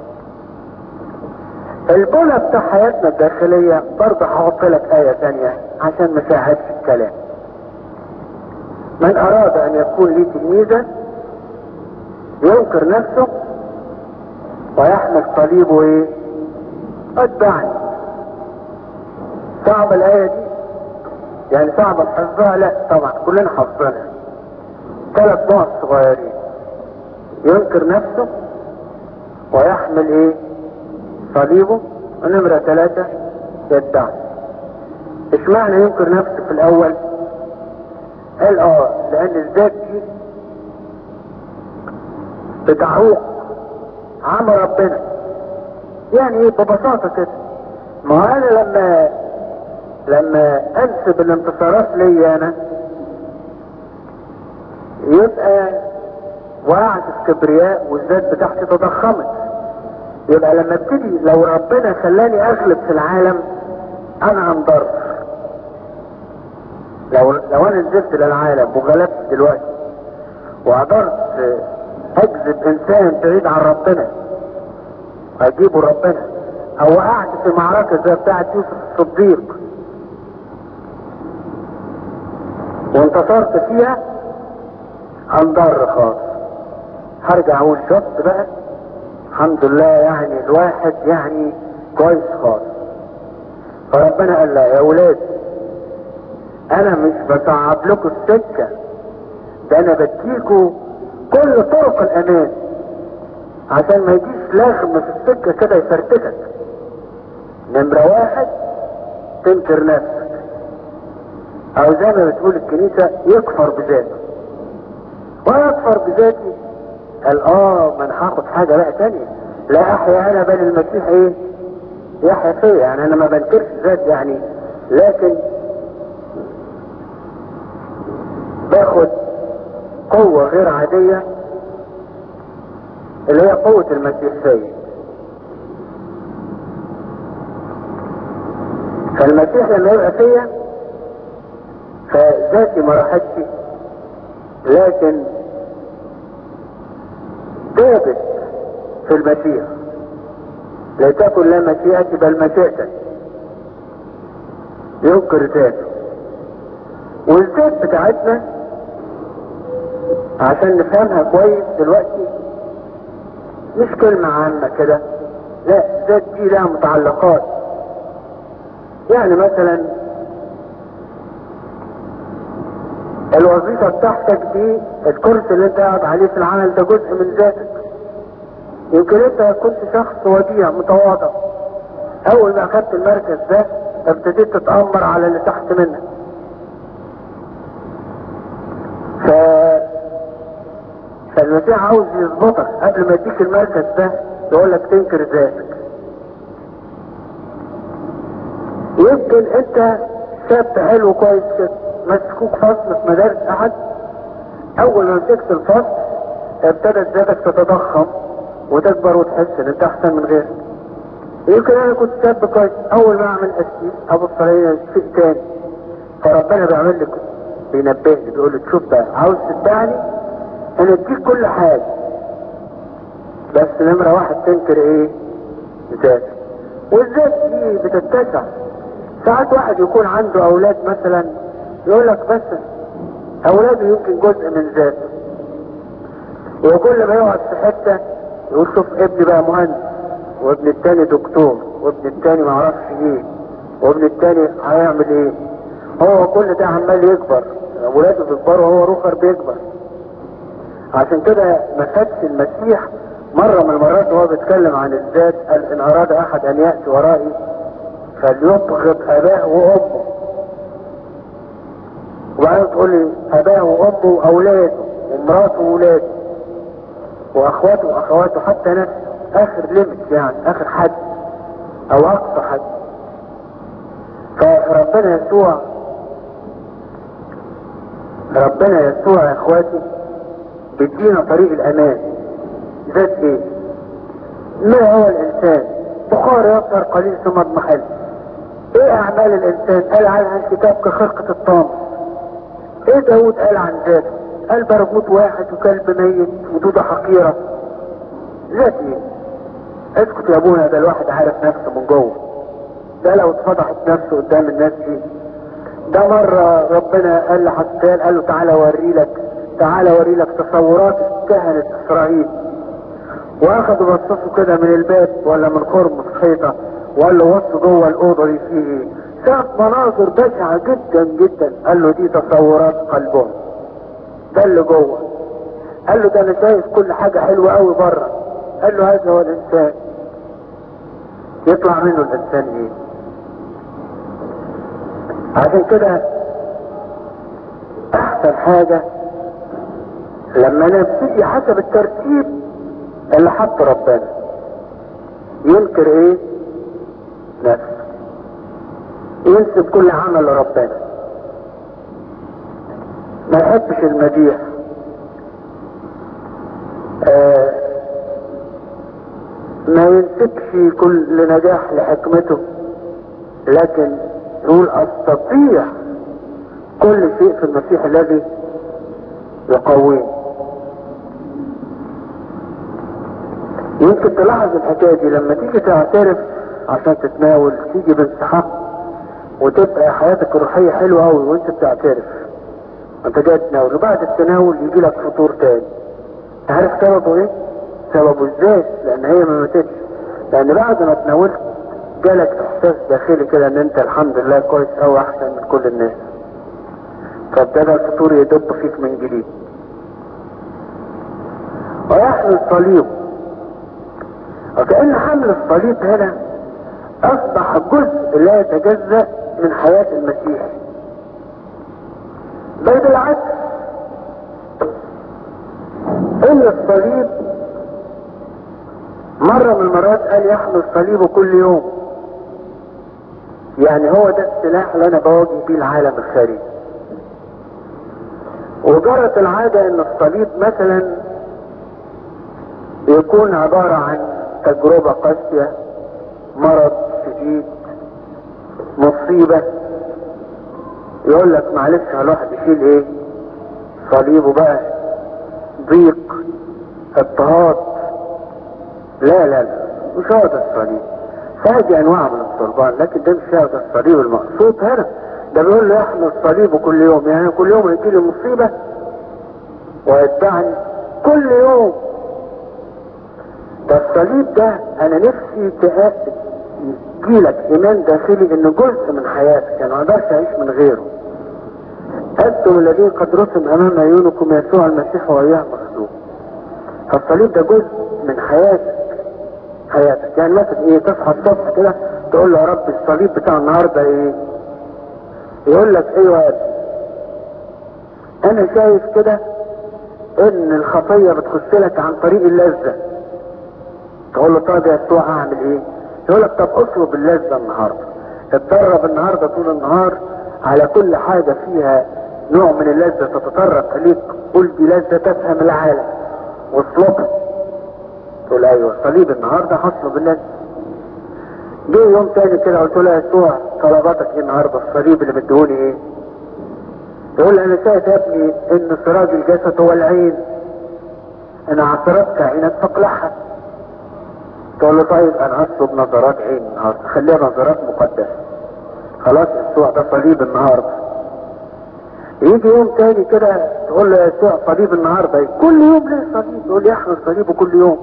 البنى بتاع حياتنا الداخلية برضه هحط لك آية ثانية عشان ما ساعدش الكلام. من اراد ان يكون لي تلميذا ينكر نفسه ويحمل صليبه ايه؟ اتبعني. صعب الآية دي؟ يعني صعب حفظها؟ لا طبعا كلنا حافظينها. ثلاث نقط صغيرين: ينكر نفسه ويحمل ايه؟ صليبه، ونمرة ثلاثة يتبعني. اشمعنى ينكر نفسه في الاول؟ قال اه لان الذات دي بتعوق عمل ربنا. يعني ايه ببساطة كده؟ ما هو انا لما لما انسب الانتصارات لي انا يبقى وقعت في كبرياء والذات بتاعتي تضخمت. يبقى لما ابتدي لو ربنا خلاني اغلب في العالم انا انضر. لو لو انا نزلت للعالم وغلبت دلوقتي وقدرت اجذب انسان بعيد عن ربنا اجيبه ربنا، او وقعت في معركة زي بتاعت يوسف الصديق وانتصرت فيها انضر خالص. هرجع اقول شفت بقى الحمد لله، يعني الواحد يعني كويس خالص. فربنا قال لا يا اولاد انا مش بصعب لكم السكة، ده انا بديكوا كل طرق الامان عشان ما يجيش لغم في السكة كده يفرتكك. نمرة واحد تنكر نفسك. او زي ما بتقول الكنيسة يكفر بذاته. ويكفر بذاتي قال اه ما انا هاخد حاجة بقى تانية، لا احيا انا بل المسيح ايه يحيا فيا. يعني انا ما بنكرش ذات يعني، لكن باخد قوة غير عادية اللي هي قوة المسيح فيا. فالمسيح لما يبقى فيا فذاتي ما راحتش، لكن ثابت في المسيح. لا تكن لا مشيئتي بل مشيئتك. ينكر ذاته. والذات بتاعتنا عشان نفهمها كويس دلوقتي مش كلمة عامة كده، لا الذات دي لها متعلقات. يعني مثلا الوظيفة بتاعتك دي، الكرسي اللي انت قاعد عليه في العمل ده جزء من ذاتك. يمكن انت كنت شخص وديع متواضع، اول ما اخدت المركز ده ابتديت تتأمر على اللي تحت منك. ف... فالمسيح عاوز يظبطك قبل ما يديك المركز ده، يقول لك تنكر ذاتك. يمكن انت شاب حلو كويس كده، مسكوك فصل في مدارس احد، اول ما مسكت الفصل ابتدت ذاتك تتضخم وتكبر وتحس ان انت احسن من غيرك. يمكن انا كنت شاب كويس، اول ما اعمل اسئله ابص عليا شيء تاني، فربنا بيعمل لك بينبهني بيقول لي تشوف بقى عاوز تتبعني انا اديك كل حاجه، بس نمره واحد تنكر ايه؟ ذاتك. والذات دي بتتسع. ساعات واحد يكون عنده اولاد مثلا يقول لك بس اولاده يمكن جزء من ذاته، وكل ما يقعد في حته يقول شوف ابني بقى مهندس، وابن التاني دكتور، وابن التاني معرفش ايه، وابن التاني هيعمل ايه. هو كل ده عمال يكبر، اولاده بيكبروا وهو روخر بيكبر. عشان كده ما فاتش المسيح مرة من المرات وهو بيتكلم عن الذات قال ان اراد احد ان يأتي ورائي فليبغض اباه وامه. وبعدين تقول لي اباه وامه واولاده ومراته واولاده واخواته واخواته حتى نفسه، اخر ليميت يعني اخر حد او اقصى حد. فربنا يسوع ربنا يسوع يا اخواتي بيدينا طريق الامان. ذات ايه؟ ما هو الانسان؟ بخار يصغر قليل ثم اضمحل. ايه اعمال الانسان؟ قال عنها الكتاب كخرقة الطامس. ايه داود قال عن ذاته؟ قال برغوت واحد وكلب ميت ودودة حقيرة. ذات ايه؟ اسكت يا ابونا، ده الواحد عارف نفسه من جوه. ده لو اتفضحت نفسه قدام الناس دي. ده مرة ربنا قال لحسان قال له تعالى اوري لك تعالى اوري لك تصورات كهنة اسرائيل. واخدوا بصصوا كده من الباب ولا من خرم الحيطة وقال له بص جوه الاوضه دي فيه ايه؟ شاف مناظر بشعه جدا جدا. قال له دي تصورات قلبهم. ده اللي جوه. قال له ده انا شايف كل حاجه حلوه قوي بره. قال له هذا هو الانسان. يطلع منه الانسان ايه؟ عشان كده احسن حاجه لما نبتدي حسب الترتيب اللي حط ربنا. ينكر ايه؟ نفسه. ينسب كل عمل لربنا. ما يحبش المديح. آه ما ينسبش كل نجاح لحكمته، لكن يقول استطيع كل شيء في المسيح الذي يقويه. يمكن تلاحظ الحكايه دي لما تيجي تعترف عشان تتناول، تيجي بانسحاق وتبقى حياتك الروحيه حلوه قوي وانت بتعترف انت جاي تتناول، وبعد التناول يجي لك فطور تاني. عارف سببه ايه؟ سببه الذات، لان هي ما ماتتش. لان بعد ما تناولت جالك احساس داخلي كده ان انت الحمد لله كويس قوي احسن من كل الناس، فابتدى الفطور يدب فيك من جديد. ويحمل الصليب، وكأن حمل الصليب هنا اصبح جزء لا يتجزأ من حياة المسيح. بل بالعكس ان الصليب مرة من المرات قال يحمل صليبه كل يوم. يعني هو ده السلاح اللي انا بواجه بيه العالم الخارجي. وجرت العادة ان الصليب مثلا يكون عبارة عن تجربة قاسية، مرض شديد، مصيبة، يقول لك معلش الواحد يشيل ايه؟ صليبه بقى، ضيق، اضطهاد. لا لا لا مش هو ده الصليب. هذه انواع من الصلبان، لكن ده مش هو ده الصليب المقصود هنا. ده بيقول له يحمل صليبه كل يوم، يعني كل يوم يجي لي مصيبة ويتبعني كل يوم. ده الصليب ده انا نفسي تأكد يجيلك ايمان داخلي انه جزء من حياتك، يعني ما اقدرش اعيش من غيره. انتم الذين قد رسم امام عيونكم يسوع المسيح واياه مخلوق. فالصليب ده جزء من حياتك حياتك يعني مثلا ايه؟ تصحى الصبح كده تقول له يا رب الصليب بتاع النهارده ايه؟ يقول لك ايوه يا ابني انا شايف كده ان الخطيه بتخش لك عن طريق اللذه. تقول له طب يا يسوع اعمل ايه؟ يقول لك طب اطلب اللذه النهارده، اتدرب النهارده طول النهار على كل حاجه فيها نوع من اللذه تتطرق اليك. قل دي لذه تفهم العالم واطلبها. تقول ايوه صليب النهارده هطلب اللذه. جه يوم تاني كده قلت له يا يسوع طلباتك ايه النهارده؟ الصليب اللي مديهوني ايه؟ يقول لي انا شايف يا ابني ان سراج الجسد هو العين، انا اعترضت عينك فاقلعها. تقول له طيب انا هطلب نظرات عين النهارده، خليها نظرات مقدسه. خلاص يسوع ده صليب النهارده. يجي يوم تاني كده تقول له يا يسوع صليب النهارده ايه؟ كل يوم ليه صليب؟ يقول لي احمل صليبه كل يوم.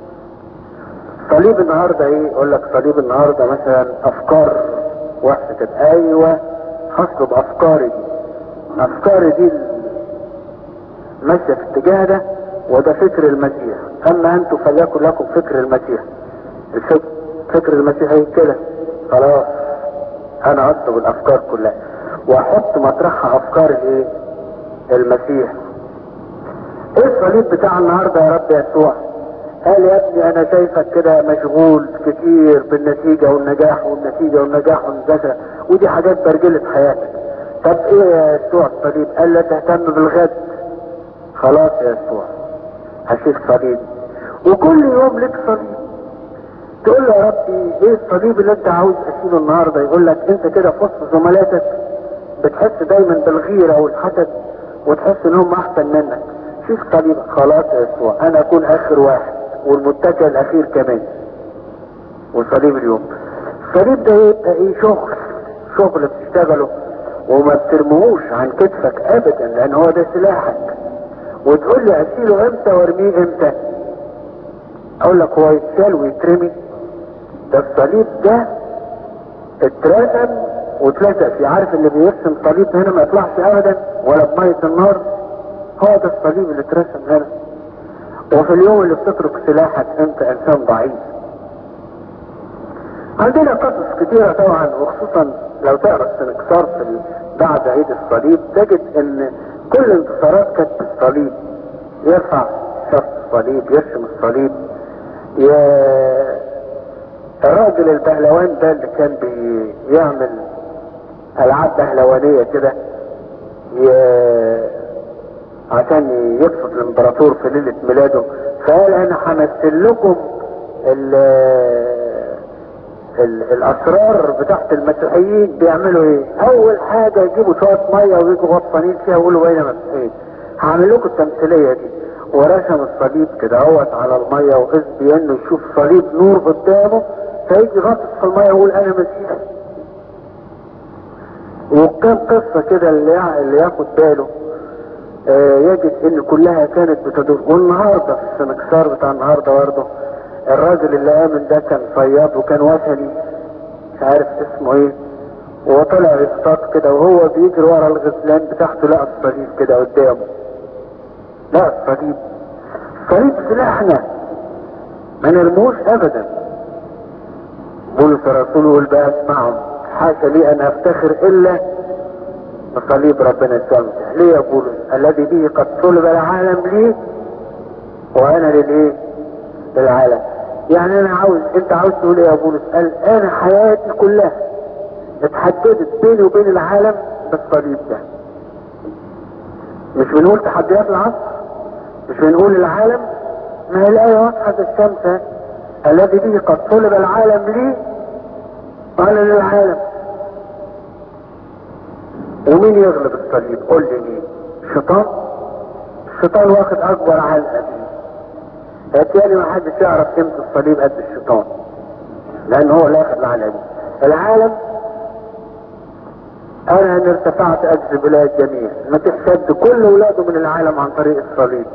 صليب النهارده ايه؟ يقول لك صليب النهارده مثلا افكار وحشه كده. ايوه هطلب افكاري دي. افكاري دي ماشيه في الاتجاه ده، وده فكر المسيح. اما انتم فليكن لكم فكر المسيح. الفكر فكر المسيح ايه كده؟ خلاص انا اطلب الافكار كلها واحط مطرحها افكار الايه؟ المسيح. ايه الصليب بتاع النهارده يا رب يسوع؟ قال يا ابني انا شايفك كده مشغول كتير بالنتيجة والنجاح والنتيجة والنجاح والنجاح، ودي حاجات برجلة حياتك. طب ايه يا يسوع الصليب؟ قال لا تهتم بالغد. خلاص يا يسوع هشيل صليب، وكل يوم لك صليب. تقول له يا ربي ايه الصليب اللي انت عاوز اشيله النهارده؟ يقول لك انت كده في وسط زملاتك بتحس دايما بالغيرة والحسد وتحس انهم احسن منك. شيل صليب. خلاص يا يسوع انا اكون اخر واحد والمتكئ الاخير كمان. وصليب اليوم. الصليب ده يبقى ايه؟ شغل شغل بتشتغله وما بترموهوش عن كتفك ابدا، لان هو ده سلاحك. وتقول لي اشيله امتى وارميه امتى؟ اقول لك هو يتشال ويترمي؟ ده الصليب ده اترسم واتلزق فيه. عارف اللي بيرسم صليب هنا ما يطلعش ابدا ولا بمية النار؟ هو ده الصليب اللي اترسم هنا. وفي اليوم اللي بتترك سلاحك انت انسان ضعيف. عندنا قصص كتيرة طبعا، وخصوصا لو تقرا السنكسار في بعد عيد الصليب تجد ان كل الانتصارات كانت بالصليب. يرفع شخص الصليب، يرسم الصليب. ي... الراجل البهلوان ده اللي كان بيعمل العاب بهلوانية كده ي... عشان يبسط الامبراطور في ليلة ميلاده، فقال انا همثل لكم ال ال الاسرار بتاعت المسيحيين بيعملوا ايه. اول حاجة يجيبوا شوية مية ويجوا غطانين فيها ويقولوا وين مسيحيين. هعمل لكم التمثيلية دي. ورسم الصليب كده اهوت على المية، وإذ بأنه يشوف صليب نور قدامه فيجي غطس في المية ويقول انا مسيحي. وكان قصة كده اللي, اللي ياخد باله آه يجد ان كلها كانت بتدور. والنهاردة في السنكسار بتاع النهاردة برضه الراجل اللي آمن ده كان صياد وكان وثني مش عارف اسمه ايه، وطلع يصطاد كده وهو بيجري ورا الغزلان بتاعته لقى الصليب كده قدامه. لا الصليب الصليب سلاحنا ما نرموش ابدا. بولس الرسول يقول بقى اسمعهم حاشا لي ان افتخر الا بصليب ربنا يسوع المسيح. ليه يا بولس؟ الذي به قد صلب العالم لي وانا للايه؟ للعالم. يعني انا عاوز، انت عاوز تقول ايه يا بولس؟ قال انا حياتي كلها اتحددت بيني وبين العالم بالصليب ده. مش بنقول تحديات العصر، مش بنقول العالم، ما هي الآية واضحة الشمس، الذي به قد صلب العالم لي وانا للعالم. ومين يغلب الصليب؟ قول لي مين؟ الشيطان؟ الشيطان واخد اكبر علقه فيه. اتاني ما حدش يعرف قيمه الصليب قد الشيطان، لان هو اللي اخذ العلقه دي. العالم انا ان ارتفعت اجذب الى الجميع. المسيح شد كل اولاده من العالم عن طريق الصليب.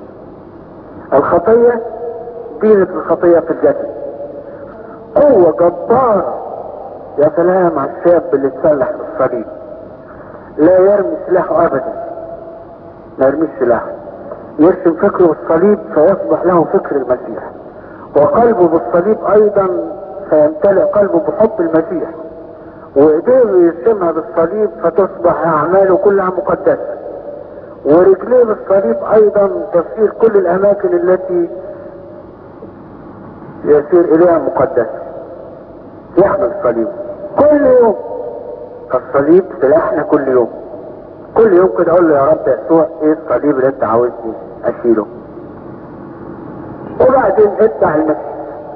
الخطيه دينة الخطيه في الجسد، قوه جباره. يا سلام على الشاب اللي اتسلح بالصليب، لا يرمي سلاحه ابدا، ما يرميش سلاحه، يرسم فكره بالصليب فيصبح له فكر المسيح، وقلبه بالصليب ايضا فيمتلئ قلبه بحب المسيح، وايديه يرسمها بالصليب فتصبح اعماله كلها مقدسه، ورجليه بالصليب ايضا تصير كل الاماكن التي يسير اليها مقدسه. يحمل الصليب كل يوم. الصليب سلاحنا كل يوم. كل يوم كده اقول له يا رب يسوع ايه الصليب اللي انت عاوزني اشيله؟ وبعدين اتبع المسيح،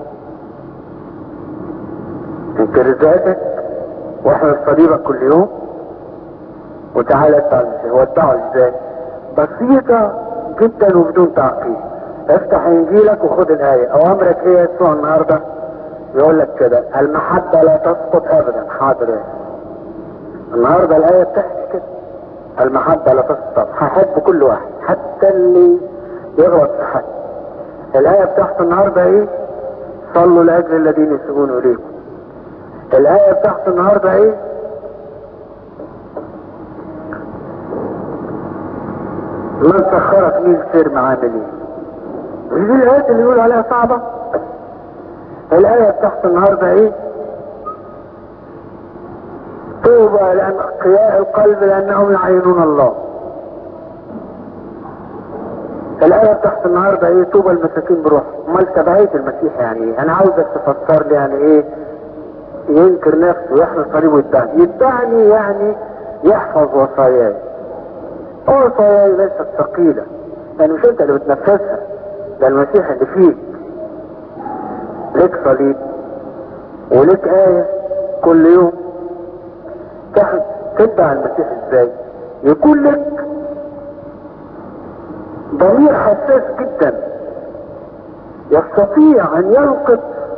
انكر ذاتك واحمل صليبك كل يوم وتعالى اتبع المسيح. واتبعه ازاي؟ بسيطة جدا وبدون تعقيد. افتح انجيلك وخد الاية. اوامرك ايه يا يسوع النهارده؟ يقول لك كده المحبة لا تسقط ابدا. حاضر ايه؟ النهارده الاية بتحكي كده المحبة لا تسقط، هحب كل واحد حتى اللي يغلط في حد. الآية بتاعت النهارده ايه؟ صلوا لأجل الذين يسيئون إليكم. الآية بتاعت النهارده ايه؟ من سخرك مين سير معاملين. مش دي الآيات اللي يقول عليها صعبة؟ الآية بتاعت النهارده ايه؟ طوبى لأن أقياء القلب لأنهم يعينون الله. الآية بتاعت النهارده ايه؟ طوبى المساكين بروح. امال تبعية المسيح يعني ايه؟ أنا عاوزك تفسر لي يعني ايه؟ ينكر نفسه ويحمل صليبه ويتبعني. يتبعني يعني يحفظ وصاياي. وصاياي ليست ثقيلة، يعني مش أنت اللي بتنفذها، ده المسيح اللي فيك. لك صليب ولك آية كل يوم. تتبع المسيح ازاي؟ يكون لك ضمير حساس جدا يستطيع ان يلقط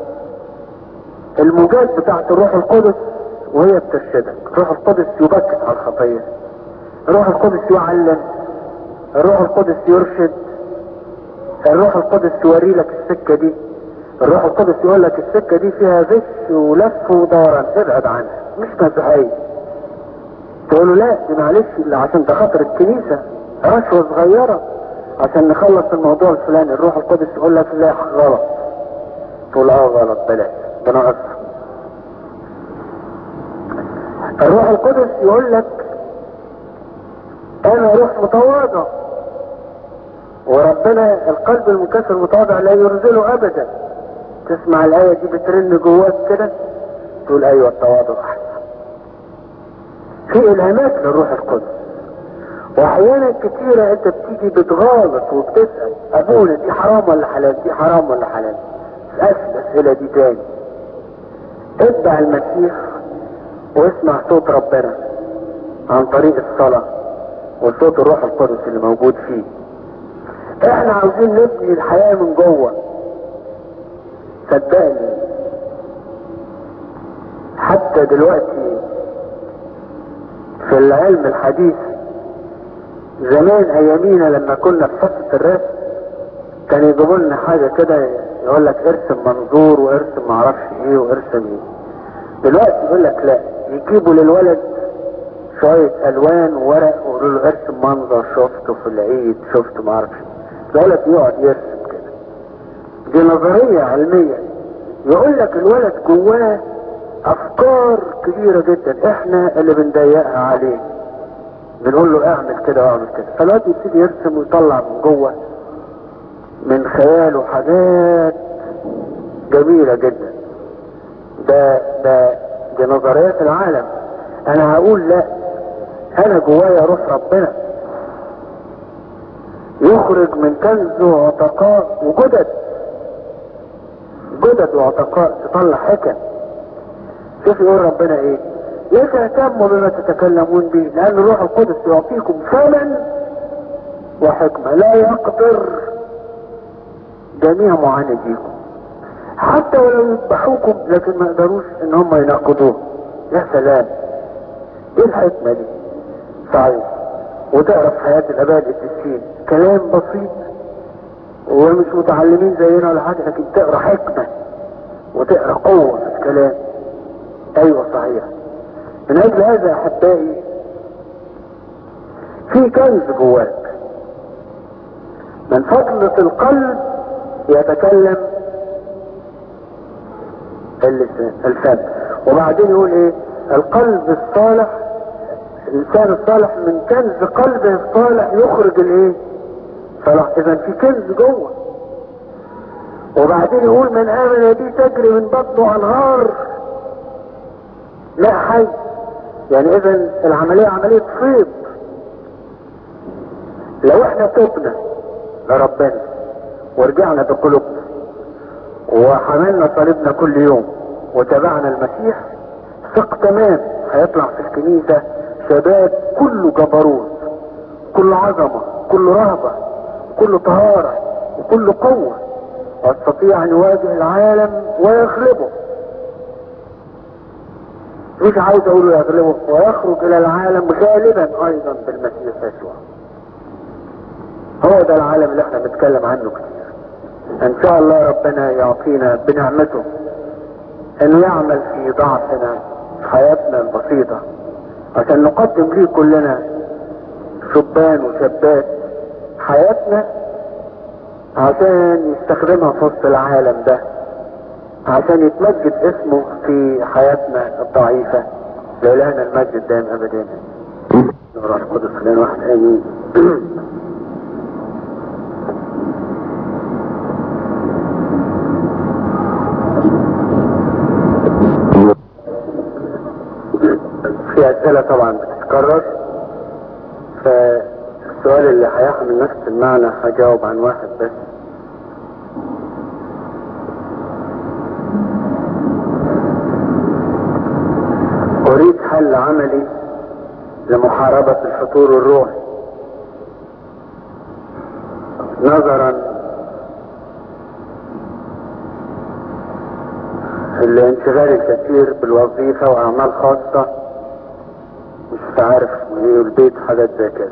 الموجات بتاعت الروح القدس وهي بترشدك. الروح القدس يبكت على الخطية، الروح القدس يعلم، الروح القدس يرشد، الروح القدس يوري لك السكة دي، الروح القدس يقول لك السكة دي فيها غش ولف ودوران، ابعد عنها، مش مسيحية. تقول له لا دي معلش اللي عشان تخاطر الكنيسة رشوة صغيرة عشان نخلص الموضوع الفلاني. الروح القدس يقول لك لا غلط. تقول اه غلط بلاش ده ناقص. الروح القدس يقول لك انا روح متواضع، وربنا القلب المنكسر المتواضع لا يرزله ابدا. تسمع الايه دي بترن جواك كده تقول ايوه التواضع احسن. في الهامات للروح القدس، واحيانا كتيرة انت بتيجي بتغالط وبتسأل ابونا دي حرام ولا حلال، دي حرام ولا حلال. اسأل الاسئلة دي تاني. اتبع المسيح واسمع صوت ربنا عن طريق الصلاة وصوت الروح القدس اللي موجود فيه. احنا عاوزين نبني الحياة من جوه. صدقني حتى دلوقتي في العلم الحديث، زمان ايامينا لما كنا في حصة الرسم كان يجيبوا لنا حاجة كده يقول لك ارسم منظور وارسم معرفش ايه وارسم ايه. دلوقتي يقول لك لا، يجيبوا للولد شوية الوان وورق ويقولوا له ارسم منظر شفته في العيد شفته معرفش. الولد يقعد يرسم كده. دي نظرية علمية. يقول لك الولد جواه افكار كبيرة جدا احنا اللي بنضيقها عليه. بنقول له اعمل كده واعمل كده، فالواد يبتدي يرسم ويطلع من جوه من خياله حاجات جميلة جدا. ده ده دي نظريات العالم. انا هقول لا، انا جوايا روح ربنا يخرج من كنزه عتقاء وجدد، جدد وعتقاء تطلع حكم. شوف يقول ربنا ايه؟ لا تهتموا بما تتكلمون به لان الروح القدس يعطيكم فهما وحكمة لا يقدر جميع معانديكم، حتى ولو يذبحوكم لكن ما يقدروش ان هم ينقضوه. يا سلام، ايه الحكمة دي؟ صحيح. وتقرا في حياة الاباء القديسين كلام بسيط ومش متعلمين زينا ولا حاجة، لكن تقرا حكمة وتقرا قوة في الكلام. ايوه صحيح. من اجل هذا يا احبائي في كنز جواك، من فضلة القلب يتكلم اللسان الفم. وبعدين يقول ايه؟ القلب الصالح، الانسان الصالح من كنز قلبه الصالح يخرج الايه؟ صلاح. اذا في كنز جوه. وبعدين يقول من امن بي تجري من بطنه انهار ماء حي. يعني اذا العملية عملية فيض. لو احنا تبنا لربنا ورجعنا بقلوبنا وحملنا صليبنا كل يوم وتابعنا المسيح، ثق تمام هيطلع في الكنيسة شباب كله جبروت، كله عظمة، كله رهبة، كله طهارة وكله قوة، واستطيع ان يواجه العالم ويغلبه. مش عايز اقوله يغلبه، ويخرج الى العالم غالبا ايضا بالمسيح يسوع. هو ده العالم اللي احنا بنتكلم عنه كتير. ان شاء الله ربنا يعطينا بنعمته انه يعمل في ضعفنا في حياتنا البسيطة عشان نقدم ليه كلنا شبان وشابات حياتنا عشان يستخدمها في وسط العالم ده، عشان يتمجد اسمه في حياتنا الضعيفة. لإلهنا المجد دائم ابدا. نروح القدس لنا واحد امين. في اسئلة طبعا بتتكرر، فالسؤال اللي هيحمل نفس المعنى هجاوب عن واحد بس. اريد حل عملي لمحاربة الفتور الروحي نظرا لانشغال الكثير بالوظيفة واعمال خاصة، مش عارف ايه البيت، حاجات زي كده.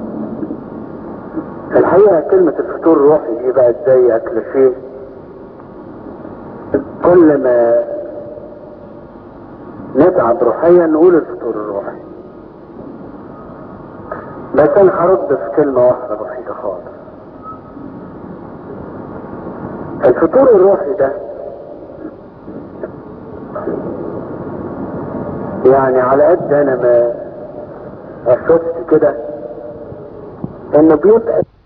الحقيقة كلمة الفتور الروحي دي بقت زي اكل شيء. كل ما نتعب روحيا نقول الفتور الروحي. بس انا هرد في كلمة واحدة بسيطة خالص. الفتور الروحي ده يعني على قد انا ما شفت كده انه بيبقى